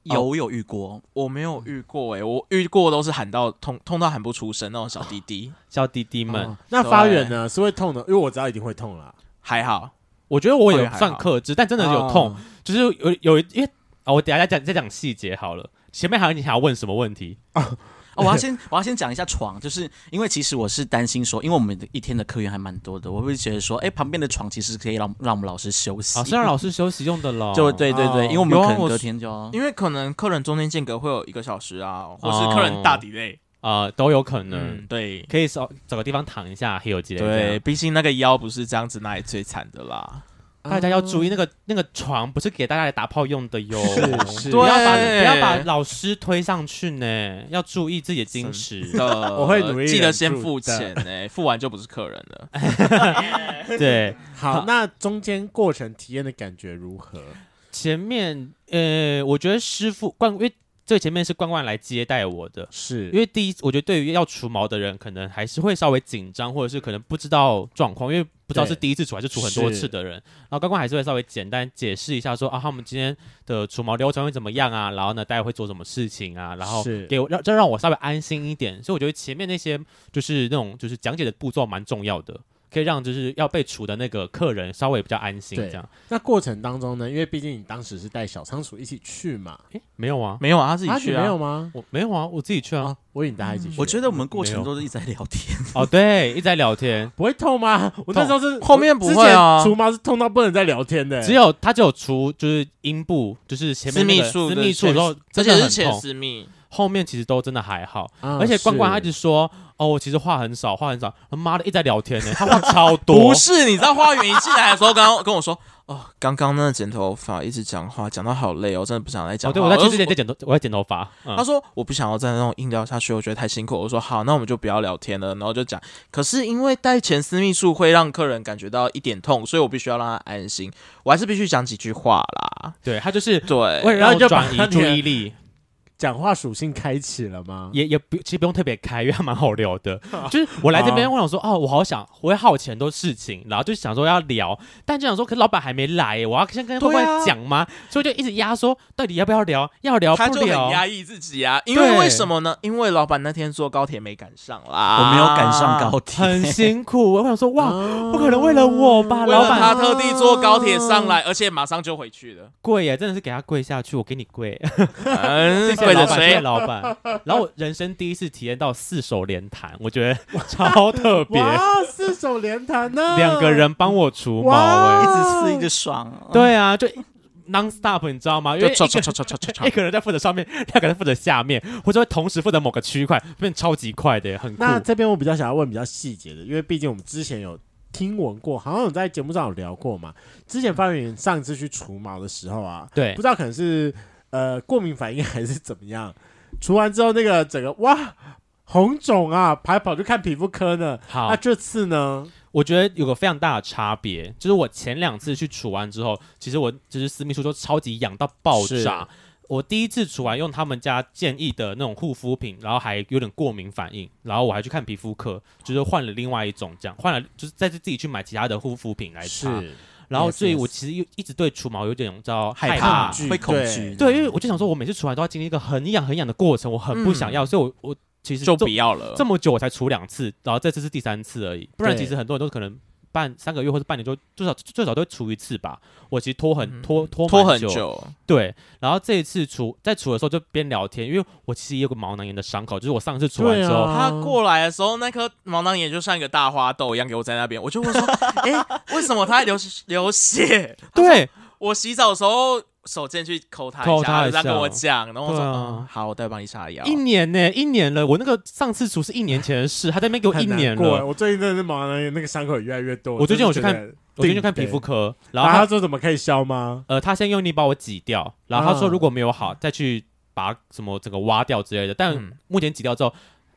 有我有遇过， 我没有遇过哎、欸，我遇过都是喊到痛痛到喊不出声那种小弟弟， 小弟弟们。 哦、那发源呢是会痛的，因为我知道一定会痛啦。 还好， 我觉得我有算克制，但真的有痛， 哦、 就是有有因为、哦、我等一下再讲再讲细节好了。前面还有你想要问什么问题？ 哦哦、我要先我要先讲一下床，就是因为其实我是担心说，因为我们一天的客源还蛮多的，我会觉得说，哎、欸，旁边的床其实可以让让我们老师休息， 哦，是让老师休息用的咯。 就对对对，因为我们可能隔天就要，因为可能客人中间间隔会有一个小时啊，或是客人大 delay。 呃，都有可能， 嗯、对， 可以找找个地方躺一下，还有之类的。 对，毕竟那个腰不是这样子，那里最惨的啦。 大家要注意，那个那个床不是给大家来打炮用的哟， 是是， 不要把不要把老师推上去呢，要注意自己的矜持。 我会努力， 记得先付钱呢，付完就不是客人了。 对， 好，那中间过程体验的感觉如何？ 前面呃，我觉得师傅冠，因为最前面是冠冠来接待我的， 是因为第一，我觉得对于要除毛的人，可能还是会稍微紧张，或者是可能不知道状况，因为不知道是第一次除还是除很多次的人，然后冠冠还是会稍微简单解释一下说啊，他们今天的除毛流程会怎么样啊，然后呢，待会会做什么事情啊，然后给我让这让我稍微安心一点，所以我觉得前面那些就是那种就是讲解的步骤蛮重要的。可以让就是要被除的那个客人稍微比较安心，这样。 那过程当中呢，因为毕竟你当时是带小仓鼠一起去嘛， 诶，没有啊， 没有啊，他自己去啊， 没有吗？ 我没有啊，我自己去啊， 哦、我以为你带他一起去、嗯。 我觉得我们过程都是一直在聊天。 哦，对，一直在聊天， 不会痛吗？我那时候是后面不会啊， 除毛是痛到不能再聊天的， 只有他只有除就是阴部，就是前面那个私密处的时候， 而且是前私密。 后面其实都真的还好， 啊、 而且冠冠他一直说哦，我其实话很少，话很少，他妈的一直在聊天呢，他话超多。 不是，你知道花园一进来的时候，刚刚跟我说哦，刚刚那剪头发一直讲话，讲到好累哦，真的不想再讲话。 哦，对，我在去之前在剪头，我在剪头发。 嗯、他说我不想要再那种硬聊下去，我觉得太辛苦。我说好，那我们就不要聊天了，然后就讲。可是因为带前私密处会让客人感觉到一点痛，所以我必须要让他安心，我还是必须讲几句话啦。 对他就是对， 为了让我转移注意力。 讲话属性开启了吗？ 也也不，其实不用特别开，因为它蛮好聊的。就是我来这边，我想说，哦，我好想，我会好奇很多事情，然后就想说要聊，但就想说，可是老板还没来，我要先跟会不会讲吗？啊、所以就一直压说，到底要不要聊？要聊不聊？ 他就很压抑自己啊，因为为什么呢？因为老板那天坐高铁没赶上啦， 我没有赶上高铁， 很辛苦。我想说，哇，不可能为了我吧？老板他特地坐高铁上来，而且马上就回去了。 跪耶，真的是给他跪下去，我给你跪。 嗯， 跪着吹，谢谢老板。然后我人生第一次体验到四手连弹，我觉得超特别。 哇，四手连弹呢？ 两个人帮我除毛、欸， 一直撕一直爽。 对啊，就 non stop， 你知道吗？因为一个一个人在负责上面，两个人负责下面，或者会同时负责某个区块，变超级快的，很酷。 那这边我比较想要问比较细节的，因为毕竟我们之前有听闻过，好像有在节目上有聊过嘛。之前发源上一次去除毛的时候啊， 对， 不知道可能是呃过敏反应还是怎么样。除完之后，那个整个哇红肿啊，还跑去看皮肤科呢。 好， 那这次呢？ 我觉得有个非常大的差别，就是我前两次去除完之后，其实我就是私密处就超级痒到爆炸。我第一次除完用他们家建议的那种护肤品，然后还有点过敏反应，然后我还去看皮肤科，就是换了另外一种这样，换了就是再自己去买其他的护肤品来擦。然后，所以我其实一直对除毛有点知道害怕， 会恐惧。 对，因为我就想说，我每次除完都要经历一个很痒很痒的过程，我很不想要，嗯、所以我我其实就不要了。 这么久我才除两次，然后这次是第三次而已。不然其实很多人都可能半三个月或者半年就最少最少都会除一次吧。我其实拖很拖拖拖很久， 对。然后这一次除在除的时候就边聊天，因为我其实也有个毛囊炎的伤口，就是我上次除完之后， 啊、他过来的时候，那颗毛囊炎就像一个大花豆一样给我在那边，我就问说，哎、欸，为什么他流流血？ 对， 我洗澡的时候手进去抠他一下，他跟我讲，然后我说、啊嗯、好，我待会帮你擦药。 一年呢、欸，一年了，我那个上次除是一年前的事，他在那边给我一年了。 我最近真的是毛囊炎，那个伤口也越来越多。 我最近有去看。我最近去看皮肤科，然后他, 他说怎么可以消吗？ 呃，他先用力把我挤掉，然后他说如果没有好，再去把什么整个挖掉之类的。但目前挤掉之后，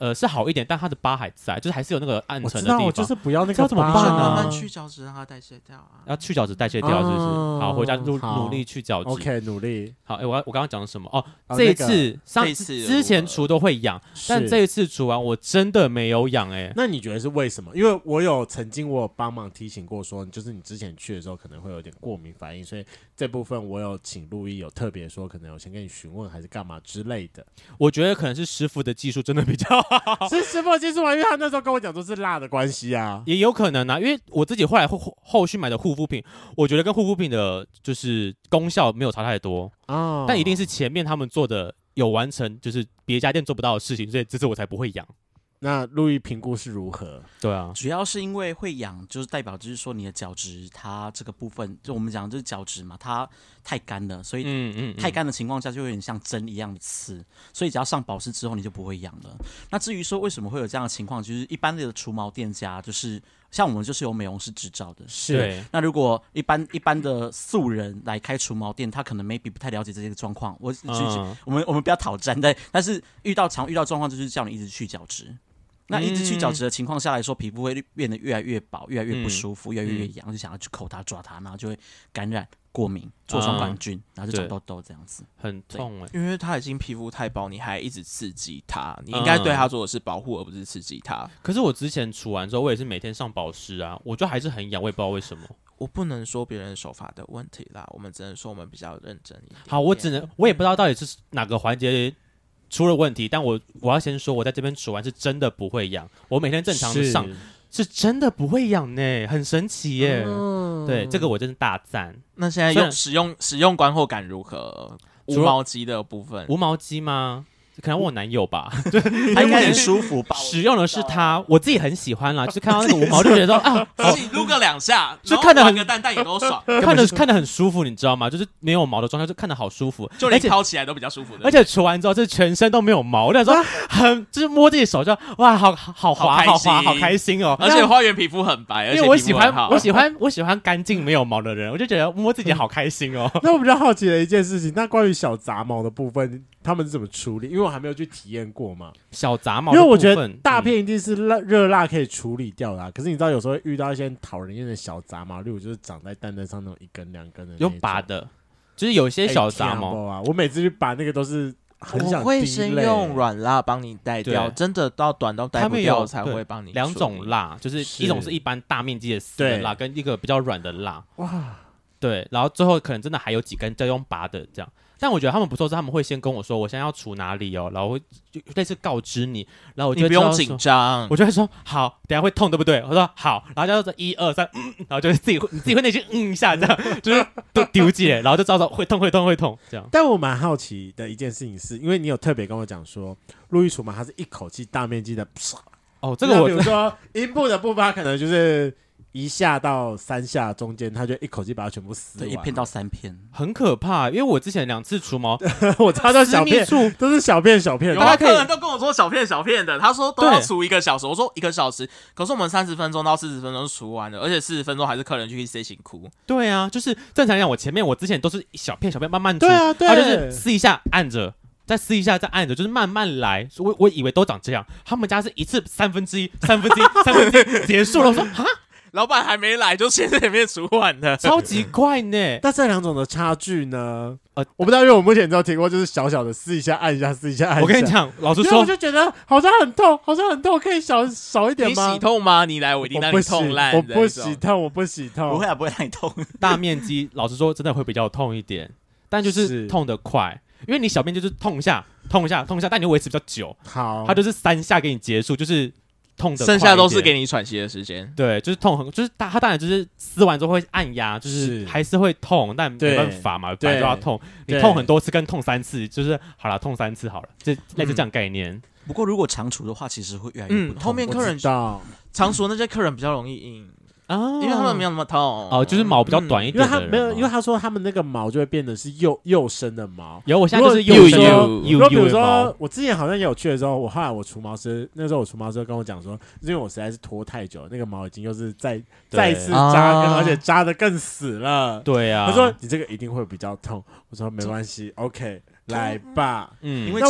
呃是好一点，但它的疤还在，就是还是有那个暗我知道， 沉的地方。 我就是不要那个这要怎么疤办啊慢慢去角质让它代谢掉啊。 要去角质代谢掉，是不是？ 哦好，回家努好努力去角质。 OK， 努力。 好，哎、我我刚刚讲什么？哦， 哦这一那个次上这一次之前除都会痒，但是这一次除完我真的没有痒哎、 那你觉得是为什么？因为我有曾经我有帮忙提醒过说，就是你之前去的时候可能会有点过敏反应，所以这部分我有请陆毅有特别说，可能有先跟你询问还是干嘛之类的。 我觉得可能是师傅的技术真的比较好， 是师傅的技术吗？因为他那时候跟我讲说是辣的关系啊。 也有可能啊，因为我自己后来后后后续买的护肤品，我觉得跟护肤品的就是功效没有差太多， 哦， 但一定是前面他们做的有完成，就是别家店做不到的事情，所以这次我才不会痒。 那陆毅评估是如何？ 对啊， 主要是因为会痒，就是代表就是说你的角质它这个部分，就我们讲就是角质嘛，它太干了，所以嗯嗯， 太干的情况下就有点像针一样的刺，所以只要上保湿之后你就不会痒了。那至于说为什么会有这样的情况，就是一般的除毛店家就是像我们就是有美容师执照的， 是对， 那如果一般一般的素人来开除毛店，他可能 maybe 不太了解这些状况。我、 嗯、 我们我们不要讨战，对，但是遇到常遇到状况就是叫你一直去角质。那一直去角质的情况下来说，皮肤会变得越来越薄，越来越不舒服，嗯、越来越痒，就想要去抠它、抓它，然后就会感染、过敏、痤疮杆菌，嗯、然后就长痘痘这样子， 很痛哎、 因为它已经皮肤太薄，你还一直刺激它，你应该对它做的是保护，而不是刺激它。 可是我之前除完之后，我也是每天上保湿啊，我就还是很痒，我也不知道为什么。 我不能说别人手法的问题啦，我们只能说我们比较认真一点点。 好，我只能我也不知道到底是哪个环节出了问题，但我我要先说，我在这边除完是真的不会痒，我每天正常的上 是, 是真的不会痒呢，很神奇耶。嗯、对，这个我真是大赞。 那现在用使用使用观后感如何？无毛机的部分， 无毛机吗？可能我男友吧， 他应该很舒服吧？ 使用的是他，我自己很喜欢啦，就是看到那个无毛就觉得说啊， 自己撸个两下， 就看得很个蛋蛋也都爽， 看得看得很舒服，你知道吗？就是没有毛的状态，就看得好舒服， 就连掏起来都比较舒服的。 而且除完之后，就是全身都没有毛，我想说很就是摸自己手就哇，好好滑，好滑，好开心哦！ 而且花园皮肤很白，而且因为我喜欢我喜欢我喜欢干净没有毛的人，我就觉得摸自己好开心哦。 那我比较好奇的一件事情，那关于小杂毛的部分，他们是怎么处理？因为我还没有去体验过嘛。 小杂毛， 因为我觉得大片一定是热热蜡可以处理掉的、啊嗯，可是你知道有时候会遇到一些讨人厌的小杂毛，例如就是长在蛋蛋上那种一根两根的， 用拔的，就是有些小杂毛、 欸、啊，我每次去拔那个都是很想滴泪。 我会先用软蜡帮你带掉，真的到短到带不掉才会帮你。 两种蜡，就是一种是一般大面积的死的蜡，跟一个比较软的蜡。哇，对，然后最后可能真的还有几根再用拔的这样。但我觉得他们不错，是他们会先跟我说我现在要除哪里哦，然后会就类似告知你，然后我就你不用紧张， 我就会说好，等一下会痛对不对？我说好，然后就说一二三，嗯，然后就自己会你自己会内心嗯一下这样，就是都丢解，然后就照着会痛会痛会痛这样。 但我蛮好奇的一件事情是，因为你有特别跟我讲说，路易除毛它是一口气大面积的， 哦，这个我比如说阴部的部分，它可能就是一下到三下中间，他就一口气把它全部撕完， 一片到三片， 很可怕。因为我之前两次除毛， 我擦到小片都是小片小片， 有啊，客人都跟我说小片小片的，他说都要除一个小时，我说一个小时，可是我们三十分钟到四十分钟就除完了，而且四十分钟还是客人去 C 型哭。 对啊，就是正常来讲，我前面我之前都是小片小片慢慢除， 对啊，对， 他就是撕一下按着。再撕一下，再按着，就是慢慢来。我我以为都长这样，他们家是一次三分之一、三分之一、三分之一结束了。我说哈， 老板还没来就先在里面除完了， 超级快呢。 那这两种的差距呢？呃，我不知道，因为我目前只有听过，就是小小的撕一下、按一下、撕一下、按一下。 我跟你讲，老实说， 我就觉得好像很痛，好像很痛，可以小少一点吗？ 你洗痛吗？你来，我一定让你痛烂。 我不洗痛，我不洗痛， 不会啊，不会让你痛。 大面积，老实说，真的会比较痛一点，但就是痛得快。因为你小便就是痛一下、痛一下、痛一下，但你维持比较久。 好， 它就是三下给你结束，就是痛的， 剩下都是给你喘息的时间。 对，就是痛很，就是它当然就是撕完之后会按压，就是还是会痛，但没办法嘛，本来就要痛。你痛很多次跟痛三次，就是好了，痛三次好了，就类似这样概念。 嗯、不过如果常除的话，其实会越来越不痛。 嗯、后面客人常除那些客人比较容易硬。啊，因为他们没有那么痛哦，就是毛比较短一点、 嗯，因为他没有，因为他说他们那个毛就会变得是幼幼生的毛。 有，我现在就是幼生的。 如果比如说我之前好像也有去的时候，我后来我除毛师那时候我除毛师跟我讲说，因为我实在是拖太久，那个毛已经又是再再次扎根，而且扎得更死了。 对啊， 他说你这个一定会比较痛。我说没关系 ，OK， 来吧。 嗯，因为其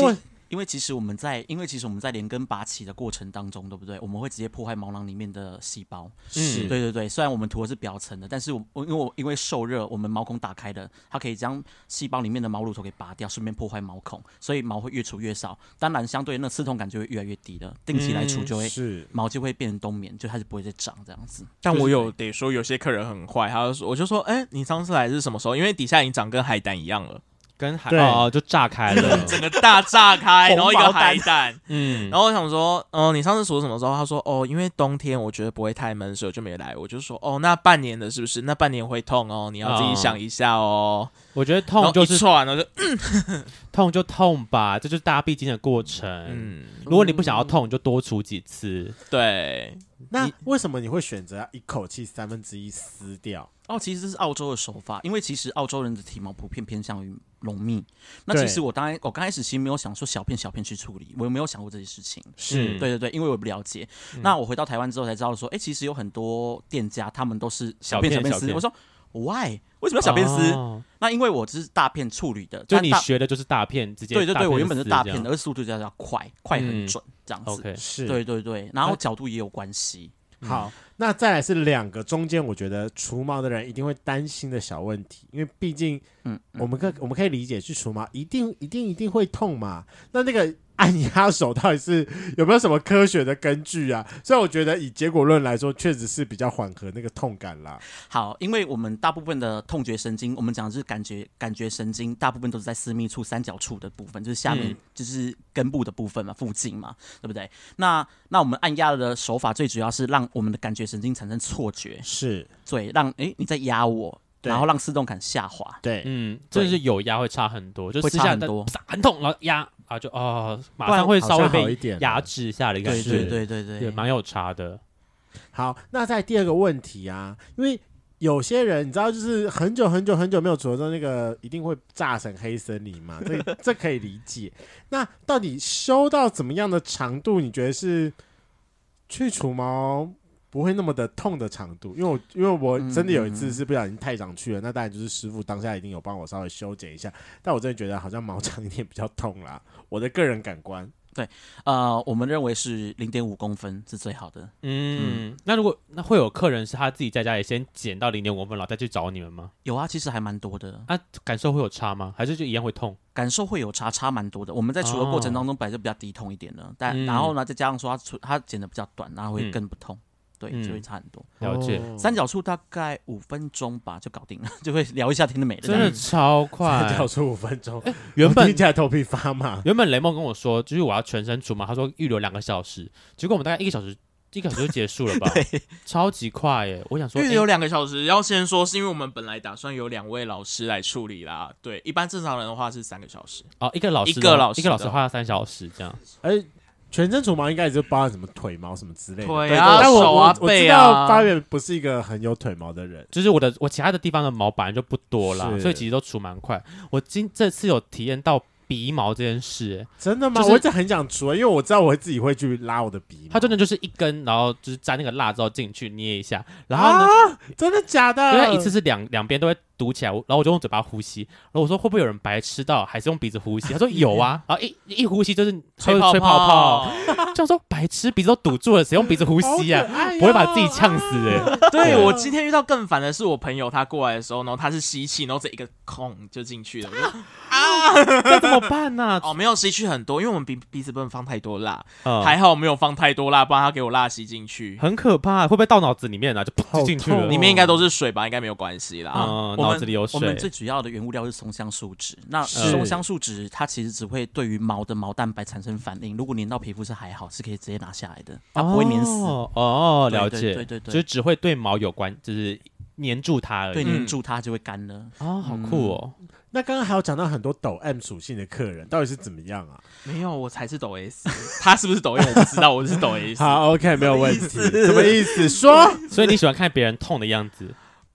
因为其实我们在，因为其实我们在连根拔起的过程当中，对不对？我们会直接破坏毛囊里面的细胞。 是， 对对对。虽然我们涂的是表层的，但是我我因为我因为受热，我们毛孔打开了，它可以将细胞里面的毛乳头给拔掉，顺便破坏毛孔，所以毛会越除越少。当然，相对那刺痛感就会越来越低了。定期来除就会、嗯、 是毛就会变成冬眠，就开始不会再长这样子。 但我有得说，有些客人很坏，他就说，我就说，哎、欸，你上次来是什么时候？因为底下已经长跟海胆一样了。 跟海哦就炸开了， 整个大炸开，然后一个海胆， 嗯， 然后我想说，哦、呃，你上次数什么时候？他说，哦，因为冬天我觉得不会太闷，所以我就没来。我就说，哦，那半年的是不是？那半年会痛哦，你要自己想一下哦。 我觉得痛就是串，然后就、嗯、 痛就痛吧，这就是大家必经的过程。嗯，如果你不想要痛，你就多除几次。 对， 那为什么你会选择要一口气三分之一撕掉？ 哦，其实这是澳洲的手法，因为其实澳洲人的体毛普遍偏向于浓密。那其实我当然，我刚开始其实没有想说小片小片去处理，我也没有想过这些事情。 是， 对对对，因为我不了解。嗯、那我回到台湾之后才知道说，哎、欸，其实有很多店家他们都是小片小片撕。我说 why 为什么要小片撕？哦、那因为我只是大片处理的， 就你学的就是大片，直接对对对，我原本是大片，而速度就要快，快很准、嗯、这样子。 OK， 是， 对对对，然后角度也有关系。 好，那再来是两个中间，我觉得除毛的人一定会担心的小问题，因为毕竟，嗯，我们可我们可以理解去除毛，一定一定一定会痛嘛。那那个按压手到底是有没有什么科学的根据啊？所以我觉得以结果论来说，确实是比较缓和那个痛感啦。 好，因为我们大部分的痛觉神经，我们讲的是感觉感觉神经，大部分都是在私密处、三角处的部分，就是下面、嗯、就是根部的部分嘛，附近嘛，对不对？那那我们按压的手法最主要是让我们的感觉神经产生错觉， 是对，让哎你在压我。然后让刺痛感下滑， 对， 嗯，真的是有压会差很多，就会差很多， 很痛，然后压啊就哦，马上会稍微被压制一下的感觉， 对对对对对，蛮有差的。 好，那在第二个问题啊，因为有些人你知道，就是很久很久很久没有除了之后，那个一定会炸成黑森林嘛，这这可以理解。那到底修到怎么样的长度，你觉得是去除毛不会那么的痛的长度？因为我因为我真的有一次是不小心太长去了，嗯、那当然就是师傅当下一定有帮我稍微修剪一下，但我真的觉得好像毛长一点比较痛啦，我的个人感官。 对，呃，我们认为是 零点五公分是最好的。 嗯，嗯那如果那会有客人是他自己在家里先剪到 零点五公分，然后再去找你们吗？ 有啊，其实还蛮多的。 啊，感受会有差吗？还是就一样会痛？ 感受会有差，差蛮多的。我们在除的过程当中本来就比较低痛一点了，哦、但、嗯、然后呢，再加上说他除他剪的比较短，然后会更不痛。嗯对，就会差很多。 了解， 三角处大概五分钟吧，就搞定了，就会聊一下天的美了。 真的超快， 三角处五分钟。 欸、原本听起来头皮发麻。 原本雷梦跟我说，就是我要全身除嘛，他说预留两个小时，结果我们大概一个小时，一个小时就结束了吧？ 对， 超级快耶！我想说， 预留两个小时，要先说是因为我们本来打算有两位老师来处理啦。对，一般正常人的话是三个小时。 哦，一个老师， 一个老师， 一个老师花了三小时这样。 哎。全身除毛应该也就包含什么腿毛什么之类的， 腿啊、 但我手啊、 我背啊。 我知道发源不是一个很有腿毛的人， 就是我的我其他的地方的毛本来就不多啦，所以其实都除蛮快。我今这次有体验到鼻毛这件事、欸， 真的吗？就是、我一直很想除，因为我知道我会自己会去拉我的鼻毛。 它真的就是一根，然后就是沾那个蜡之后进去捏一下，然后呢， 啊、真的假的？ 因为它一次是两两边都会堵起来，然后我就用嘴巴呼吸。然后我说会不会有人白痴到还是用鼻子呼吸？他说有啊，然后一一呼吸就是吹泡泡，这样说白痴鼻子都堵住了，谁用鼻子呼吸啊？不会把自己呛死的、欸。 对我今天遇到更烦的是我朋友他过来的时候，然后他是吸气，然后这一个空就进去了。我说啊，这怎么办呢、啊？ 哦，没有吸去很多，因为我们鼻鼻子不能放太多蜡、嗯，还好没有放太多蜡，不然他给我蜡吸进去， 很可怕，会不会到脑子里面啊？就噗进去了， 里面应该都是水吧，应该没有关系啦。 嗯，脑子里有水。 我们最主要的原物料是松香树脂，那松香树脂它其实只会对于毛的毛蛋白产生反应，如果粘到皮肤是还好，是可以直接拿下来的，它不会粘死。 哦，哦了解， 对对 对, 对, 对， 就是只会对毛有关，就是粘住它而已， 对，粘住它就会干了。 哦，好酷哦。 嗯，那刚刚还有讲到很多抖 M 属性的客人，到底是怎么样啊？ 没有，我才是抖 S， 他是不是抖 M 我不知道，我是抖 S。 好 ，OK， 没有问题。什么意思？说， 所以你喜欢看别人痛的样子？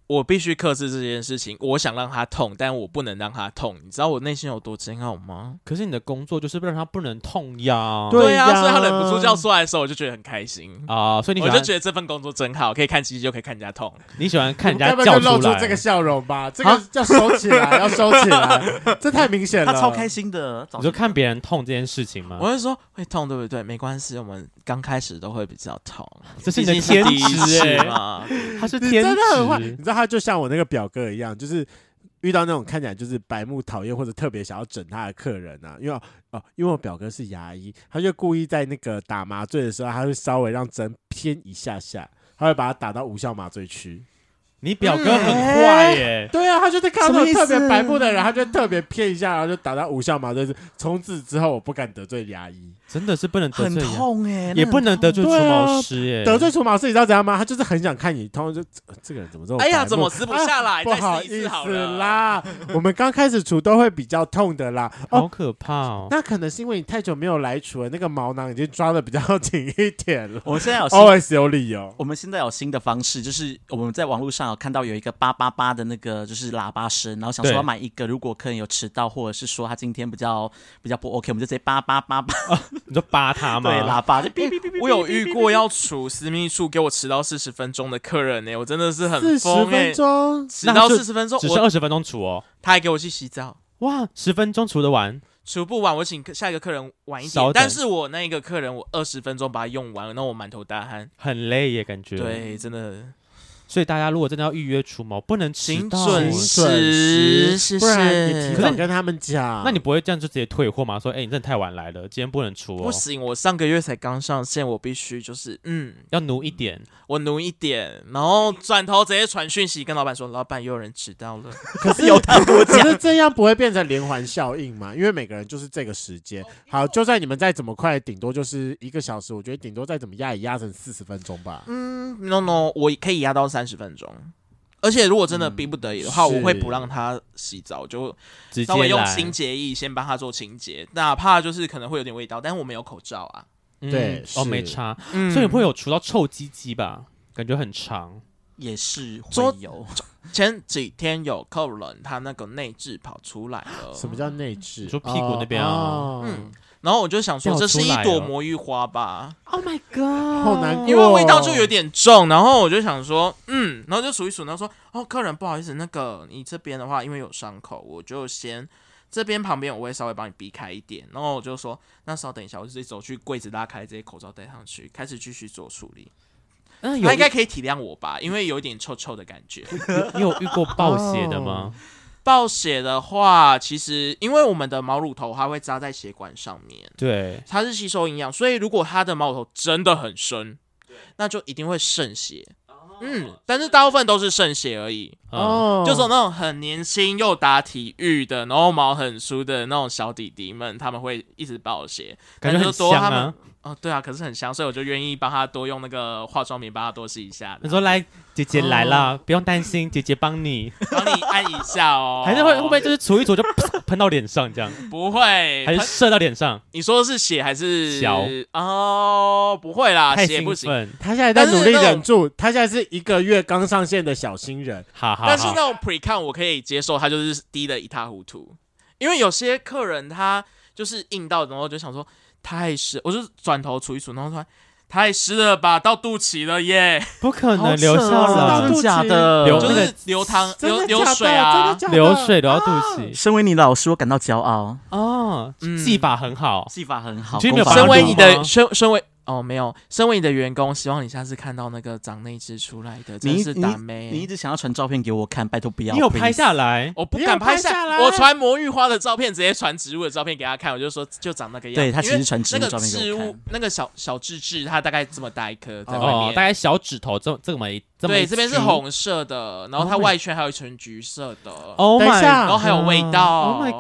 我必须克制这件事情，我想让他痛，但我不能让他痛。你知道我内心有多煎熬吗？ 可是你的工作就是让他不能痛呀。 对对啊，所以他忍不住叫出来的时候，我就觉得很开心啊、呃，所以你喜欢我就觉得这份工作真好，可以看鸡鸡就可以看人家痛。 你喜欢看人家要不叫出来， 然就露出这个笑容吧，这个要收起来，要收起来，这太明显了。 他超开心的， 你就看别人痛这件事情吗？ 我会说会痛，对不对？没关系，我们刚开始都会比较痛， 这是你的天职哎、 欸， 他是天职， 真的很坏。你知道他就像我那个表哥一样，就是遇到那种看起来就是白目讨厌或者特别想要整他的客人啊，因为哦，因为我表哥是牙医，他就故意在那个打麻醉的时候，他会稍微让针偏一下下，他会把它打到无效麻醉区。 你表哥很坏耶、 嗯！对啊，他就是看到那种特别白目的人， 什么意思他就特别偏一下，然后就打到无效麻醉。从此之后，我不敢得罪牙医， 真的是不能得很罪， 痛哎、欸， 也不能得罪除毛师耶、 得罪除毛师，你知道怎样吗？他就是很想看你痛，就、呃、这个人怎么这么白目？ 哎呀，怎么撕不下来？ 啊、不再好意撕一次好思了啦，我们刚开始除都会比较痛的啦。哦， 好可怕哦！ 那可能是因为你太久没有来除了，那个毛囊已经抓的比较紧一点了。 我们现在有新 always 有理由。 我们现在有新的方式，就是我们在网络上有看到有一个八八八的那个就是喇叭声，然后想说要买一个，如果客人有迟到，或者是说他今天比较比较不 OK， 我们就直接八八八八， 你就扒他吗？ 对，喇叭就哔哔哔哔。 我有遇过要处私密处给我迟到四十分钟的客人呢、欸，我真的是很四十疯哎、 分钟， 迟到四十分钟， 只剩二十分钟除哦。 他还给我去洗澡， 哇，十分钟除得完？ 除不完，我请下一个客人晚一点， 稍等但是我那一个客人我二十分钟把它用完，那我满头大汗， 很累耶，感觉。， 对，真的。 所以大家如果真的要预约除毛，不能迟请到。 准时，是不然你提是。 早跟他们讲。 那你不会这样就直接退货吗？说，哎、欸，你真的太晚来了，今天不能除哦。 不行，我上个月才刚上线，我必须就是嗯， 要努一点。 我努一点，然后转头直接传讯息跟老板说，老板又有人迟到了。 可是有谈过，可是这样不会变成连环效应吗？因为每个人就是这个时间。好，就算你们再怎么快，顶多就是一个小时，我觉得顶多再怎么压也压成四十分钟吧。 嗯 ，no no，我可以压到三十分钟。而且如果真的逼不得已的话， 嗯、 我会不让他洗澡，就直接稍微用清洁液先帮他做清洁，哪怕就是可能会有点味道，但是我没有口罩啊。 嗯、 对， 哦，没差， 嗯， 所以会有除到臭鸡鸡吧？感觉很长， 也是会有。 前几天有客人他那个内痔跑出来了。 什么叫内痔？ 你说屁股那边啊？ 哦、 嗯，然后我就想说，这是一朵魔芋花吧 ？Oh my god， 好难过， 因为味道就有点重。然后我就想说，嗯，然后就数一数，然后说，哦，客人不好意思，那个你这边的话，因为有伤口，我就先这边旁边我会稍微帮你避开一点。然后我就说，那稍等一下，我就直接走去柜子拉开，这些口罩戴上去，开始继续做处理。 嗯， 他应该可以体谅我吧，因为有一点臭臭的感觉。 你有遇过爆血的吗？ 爆血的话，其实因为我们的毛乳头它会扎在血管上面， 对， 它是吸收营养，所以如果它的毛乳头真的很深，那就一定会渗血。嗯，但是大部分都是渗血而已。 哦， 就是那种很年轻又打体育的，然后毛很疏的那种小弟弟们，他们会一直爆血， 感觉很多他们香啊。 哦，对啊，可是很香，所以我就愿意帮他多用那个化妆棉，帮他多试一下。 你说来，姐姐来了，不用担心，姐姐帮你， 帮你按一下哦。 还是会会不会就是除一除就喷到脸上这样？ 不会， 还是射到脸上？ 你说的是血还是小？ 哦，不会啦， 太血不行。 兴奋， 他现在在努力忍住，他现在是一个月刚上线的小新人， 哈哈。 但是那种 pre 看我可以接受，他就是滴得一塌糊涂，因为有些客人他就是硬到，然后就想说。太湿，我就转头数一数，然后说太湿了吧，到肚脐了耶！ 不可能流下到来， 肚脐假的， 流那个就是流汤流流水真啊的，假的流水流到肚脐。 身为你老师，我感到骄傲， 哦， 嗯技法很好， 技法很好。 其实没有功法身为你把它录吗的身身为哦没有，身为你的员工，希望你下次看到那个长内痔出来的，真是打妹。 你一直想要传照片给我看，拜托不要。 你有拍下来？ 我不敢拍你有拍下来我传魔芋花的照片，直接传植物的照片给他看，我就说就长那个样。 对他其实传植物那个照片给植物我看， 那个小小智智，它大概这么大一颗在外哦， 面， 大概小指头这这么一这么一对，这边是区红色的，然后它外圈还有一层橘色的。 ，Oh 等一 my， 下然后还有味道 ，Oh my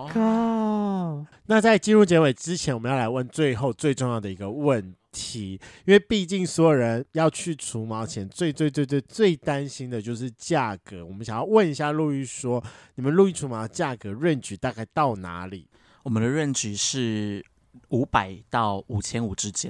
god！ 那在进入结尾之前，我们要来问最后最重要的一个问题，因为毕竟所有人要去除毛前，最最最最最担心的就是价格。我们想要问一下陆毅说，你们陆毅除毛的价格 range 大概到哪里？ 我们的 range 是五百到五千五之间，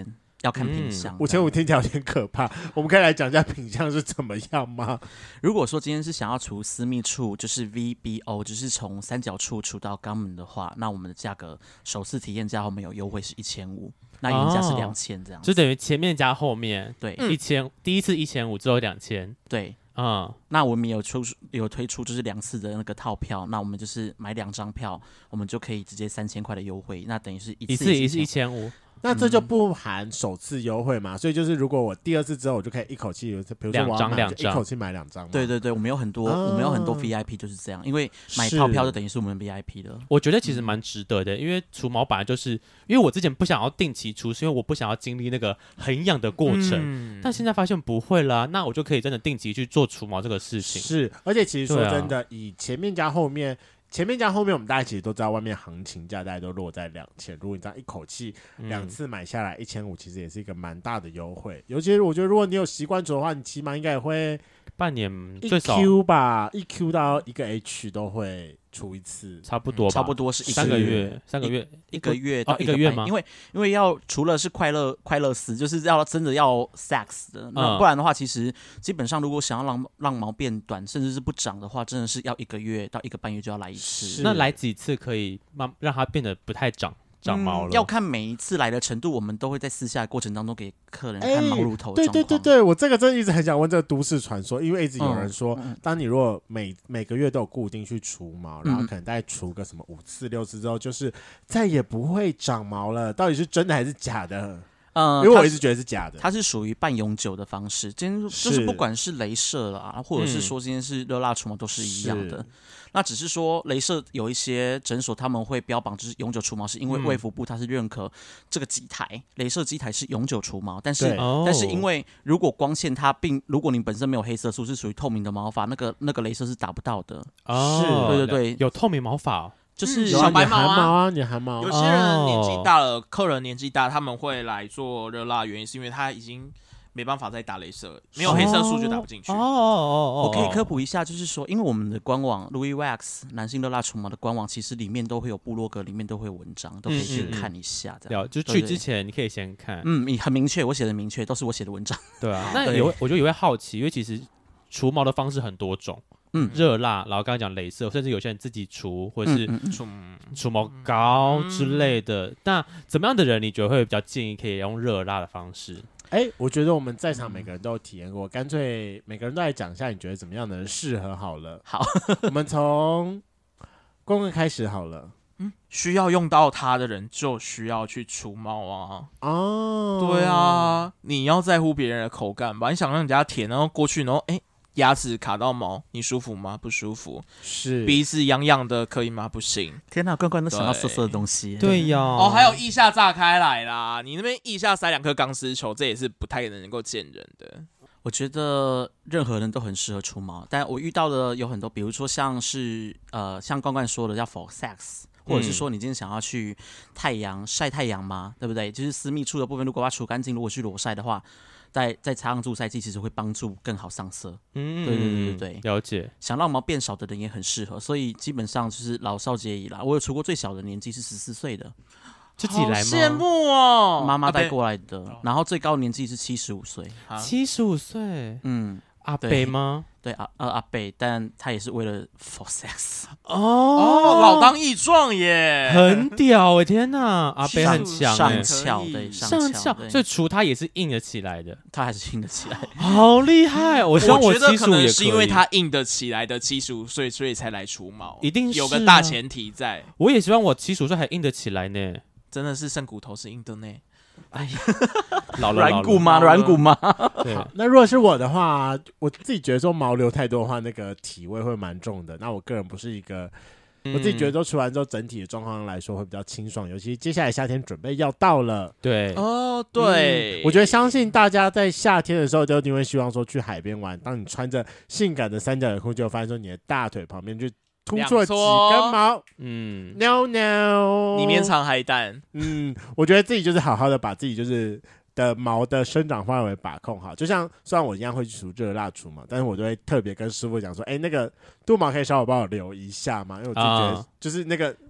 要看品相。 五千五听起来有点可怕，我们可以来讲一下品相是怎么样吗？ 如果说今天是想要除私密处，就是 V B O， 就是从三角处除到肛门的话，那我们的价格首次体验价后面有优惠是一千五，那原价是两千这样子， 就等于前面加后面， 对， 一千第一次一千五，之后两千， 对。 嗯， 那我们有出有推出就是两次的那个套票，那我们就是买两张票，我们就可以直接三千块的优惠，那等于是一次一次一千五。 那这就不含首次优惠嘛，所以就是如果我第二次之后，我就可以一口气，比如说我要买，一口气买两张。 对对对，我们有很多， 哦、 我们有很多 V I P 就是这样，因为买套票就等于是我们 V I P 的。 我觉得其实蛮值得的，因为除毛本来就是，因为我之前不想要定期除，是因为我不想要经历那个很痒的过程，嗯、但现在发现不会啦，那我就可以真的定期去做除毛这个事情。 是，而且其实说真的， 啊、 以前面加后面。前面加后面，我们大家其实都知道，外面行情价大概都落在两千。如果你这样一口气两次买下来一千五，其实也是一个蛮大的优惠。尤其是我觉得，如果你有习惯除的话，你起码应该也会半年最少一 Q 吧，一 Q 到一个 H 都会除一次， 差不多吧， 差不多是一三个月，三个月， 一个月到一个月吗？ 因为因为要除了是快乐快乐丝，就是要真的要 sex 的，那不然的话，其实基本上如果想要让让毛变短，甚至是不长的话，真的是要一个月到一个半月就要来一次。 那来几次可以让让它变得不太长？长毛了、 嗯，要看每一次来的程度，我们都会在私下的过程当中给客人看毛乳头的状况。 对对对对，我这个真的一直很想问这个都市传说，因为一直有人说，嗯、当你如果每每个月都有固定去除毛，然后可能大概除个什么五次六次之后，就是再也不会长毛了，到底是真的还是假的？嗯，因为我一直觉得是假的。 它是属于半永久的方式，今天就是不管是雷射啦，或者是说今天是热蜡除毛都是一样的。那只是说，雷射有一些诊所他们会标榜就是永久除毛，是因为卫福部它是认可这个机台，雷射机台是永久除毛。但是，但是因为如果光线它并如果你本身没有黑色素，是属于透明的毛发，那个那个雷射是打不到的。 哦， 是，对对对， 有透明毛发、哦。 就是小白毛啊，你汗毛。 有些人年纪大了，客人年纪大，他们会来做热蜡，原因是因为他已经没办法再打雷射，没有黑色素就打不进去。 哦哦哦， 我可以科普一下，就是说，因为我们的官网 Louis Wax 男性热蜡除毛的官网，其实里面都会有部落格，里面都会有文章，都可以去看一下。这样， 嗯嗯、就去之前你可以先看。 嗯，很明确，我写的明确，都是我写的文章。 对啊，那也会，我觉得也会好奇，因为其实除毛的方式很多种。嗯，热蜡，然后刚才讲雷射，甚至有些人自己除，或者是除、嗯嗯、除毛膏之类的。嗯、那怎么样的人，你觉得会比较建议可以用热蜡的方式？ 哎、欸，我觉得我们在场每个人都有体验过，干脆每个人都来讲一下，你觉得怎么样的人适合好了。 好， 我们从光棍开始好了。 嗯，需要用到它的人就需要去除毛啊。 哦， 对啊，你要在乎别人的口感吧？你想让人家舔，然后过去，然后哎。欸牙齿卡到毛，你舒服吗？不舒服。 是鼻子痒痒的，可以吗？不行。 天哪，罐罐都想到色色的东西。 对呀。 哦，还有腋下炸开来啦，你那边腋下塞两颗钢丝球，这也是不太能够见人的。 我觉得任何人都很适合除毛，但我遇到的有很多，比如说像是呃，像罐罐说的叫 for sex。或者是说你今天想要去太阳晒太阳吗？对不对？就是私密处的部分，如果把它除干净，如果去裸晒的话，再再插上助晒剂，其实会帮助更好上色。嗯，对对对对对， 了解。 想让毛变少的人也很适合，所以基本上就是老少皆宜啦。我有除过最小的年纪是十四岁的， 自己来吗？ 羡慕哦， 妈妈带过来的。啊、然后最高年纪是七十五岁， 七十五岁， 嗯， 阿伯吗？ 对啊，呃阿伯，但他也是为了 for sex 哦哦，老当益壮耶， 很屌哎！天哪，阿伯很强上翘对上翘，所以除他也是硬得起来的， 他还是硬得起来， 好厉害！我希望我七十五也是因为他硬得起来的七十五岁，所以才来除毛， 一定是有个大前提在。 我也希望我七十五岁还硬得起来呢， 真的是剩骨头是硬的呢。 哎呀， 老了软骨吗？软骨吗？ 对。那如果是我的话，我自己觉得说毛流太多的话，那个体味会蛮重的。那我个人不是一个，嗯、我自己觉得说除完之后，整体的状况来说会比较清爽，尤其接下来夏天准备要到了。 对， 哦，对、 嗯，我觉得相信大家在夏天的时候都一定会希望说去海边玩。当你穿着性感的三角泳裤，就发现说你的大腿旁边就突出了几根毛，嗯 ，no no， 里面藏海胆， 嗯，我觉得自己就是好好的把自己就是的毛的生长范围把控好，就像虽然我一样会去除热蜡除毛，但是我就会特别跟师傅讲说，哎、欸，那个肚毛可以稍微帮我留一下嘛，因为我就觉得就是那个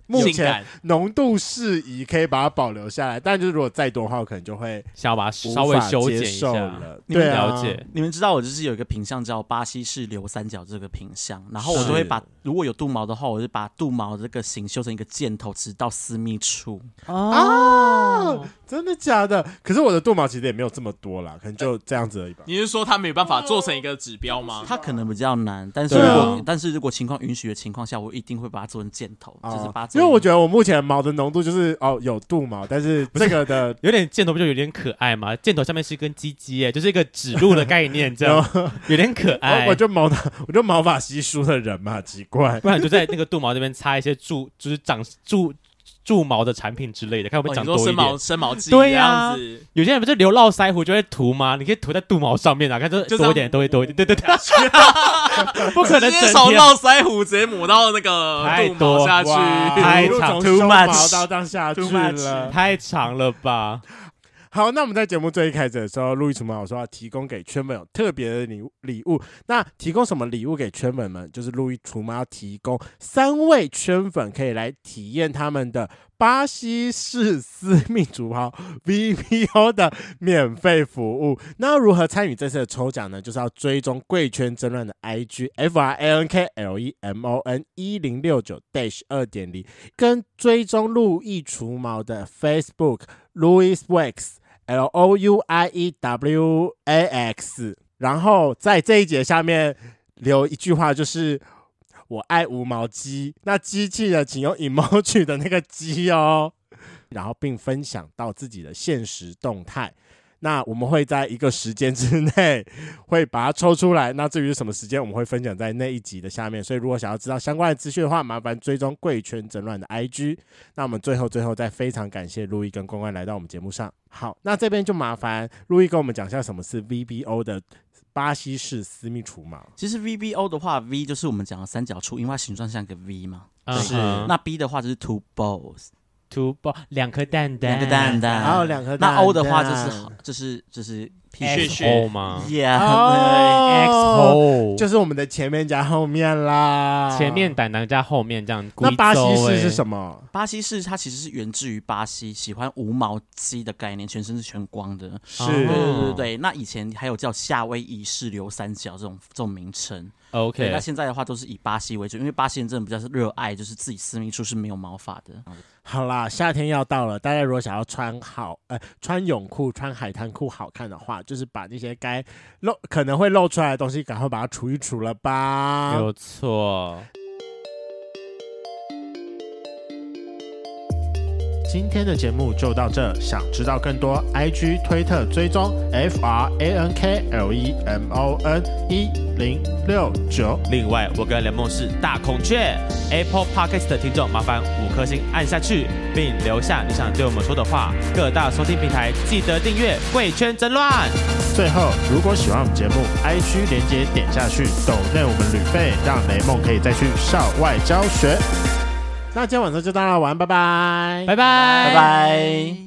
目前性感浓度适宜，可以把它保留下来。但就是如果再多的话，我可能就会想要把它稍微修剪一下了。 你们对啊， 了解。 你们知道我就是有一个品相叫巴西式流三角这个品相，然后我是就会把如果有肚毛的话，我就把肚毛这个形修成一个箭头，直到私密处。 啊，真的假的？可是我的肚毛其实也没有这么多啦，可能就这样子而已吧。 你是说他没有办法做成一个指标吗？ 它可能比较难，但是对啊如果、但是如果情况允许的情况下，我一定会把它做成箭头， 哦就是把它做因为我觉得我目前毛的浓度就是哦有肚毛，但是这个的有点箭头不就有点可爱吗？箭头下面是一根鸡鸡，哎，就是一个指路的概念，这样有点可爱。 我我就毛我就毛发稀疏的人嘛，奇怪。 不然你就在那个肚毛那边擦一些助，就是长助助毛的产品之类的，看会不会哦、 长多一点。 你说生毛生毛剂对呀、 啊， 这样子有些人不是留络腮胡就会涂吗？你可以涂在肚毛上面啊，看这就多一点，多一点，多一点。对对对，不可能直接整天从络腮胡直接抹到那个肚太多毛下去。 哇一路太长从 too 胸 much 毛到这样下去 too much 了。 太长了吧？ 好，那我们在节目最一开始的时候，路易除毛有说要提供给圈粉有特别的礼物礼物。那提供什么礼物给圈粉们？就是路易除毛要提供三位圈粉可以来体验他们的巴西式私密除毛 V P O 的免费服务。那要如何参与这次的抽奖呢？就是要追踪贵圈争乱的 I G F R A N K L E M O N 一零六九 二点零，跟追踪路易除毛的 Facebook Louis Wax。L O U I E W A X， 然后在这一节下面留一句话，就是我爱无毛鸡。那机器人请用 emoji 的那个鸡哦，然后并分享到自己的限时动态。那我们会在一个时间之内会把它抽出来，那至于是什么时间我们会分享在那一集的下面，所以如果想要知道相关的资讯的话，麻烦追踪贵圈争乱的 I G。 那我们最后最后再非常感谢路易跟关关来到我们节目上。好，那这边就麻烦路易跟我们讲一下什么是 V B O 的巴西式私密除毛。 其实 V B O 的话 ，V 就是我们讲的三角触，因为它形状像个 V 嘛。 嗯是。那 B 的话就是 two balls， two ball 两颗蛋蛋， 两个蛋蛋， 然后两颗蛋蛋。 那 O 的话就是就是就是屁血血 ，X O 吗 ，Yeah， ？X O 就是我们的前面加后面啦， 前面胆囊加后面这样。 那巴西式式是什么？ 巴西式它其实是源自于巴西，喜欢无毛鸡的概念，全身是全光的。 是对对对对，那以前还有叫夏威夷式流三角这种这种名称。 OK， 那现在的话都是以巴西为主，因为巴西人真的比较是热爱，就是自己私密处是没有毛发的。 好啦，夏天要到了，大家如果想要穿好，呃，穿泳裤、穿海滩裤好看的话，就是把那些该露可能会露出来的东西，赶快把它除一除了吧。 没有错。 今天的节目就到这，想知道更多 I G 推特追踪 F R A N K L E M O N 一零六九。 另外，我跟雷梦是大孔雀 Apple Podcast 的听众，麻烦五颗星按下去，并留下你想对我们说的话。各大收听平台记得订阅《贵圈争乱》。 最后，如果喜欢我们节目 ，I G 连结点下去，抖内我们旅费，让雷梦可以再去校外教学。那今天晚上就到了，晚安，拜拜， 拜拜， 拜拜。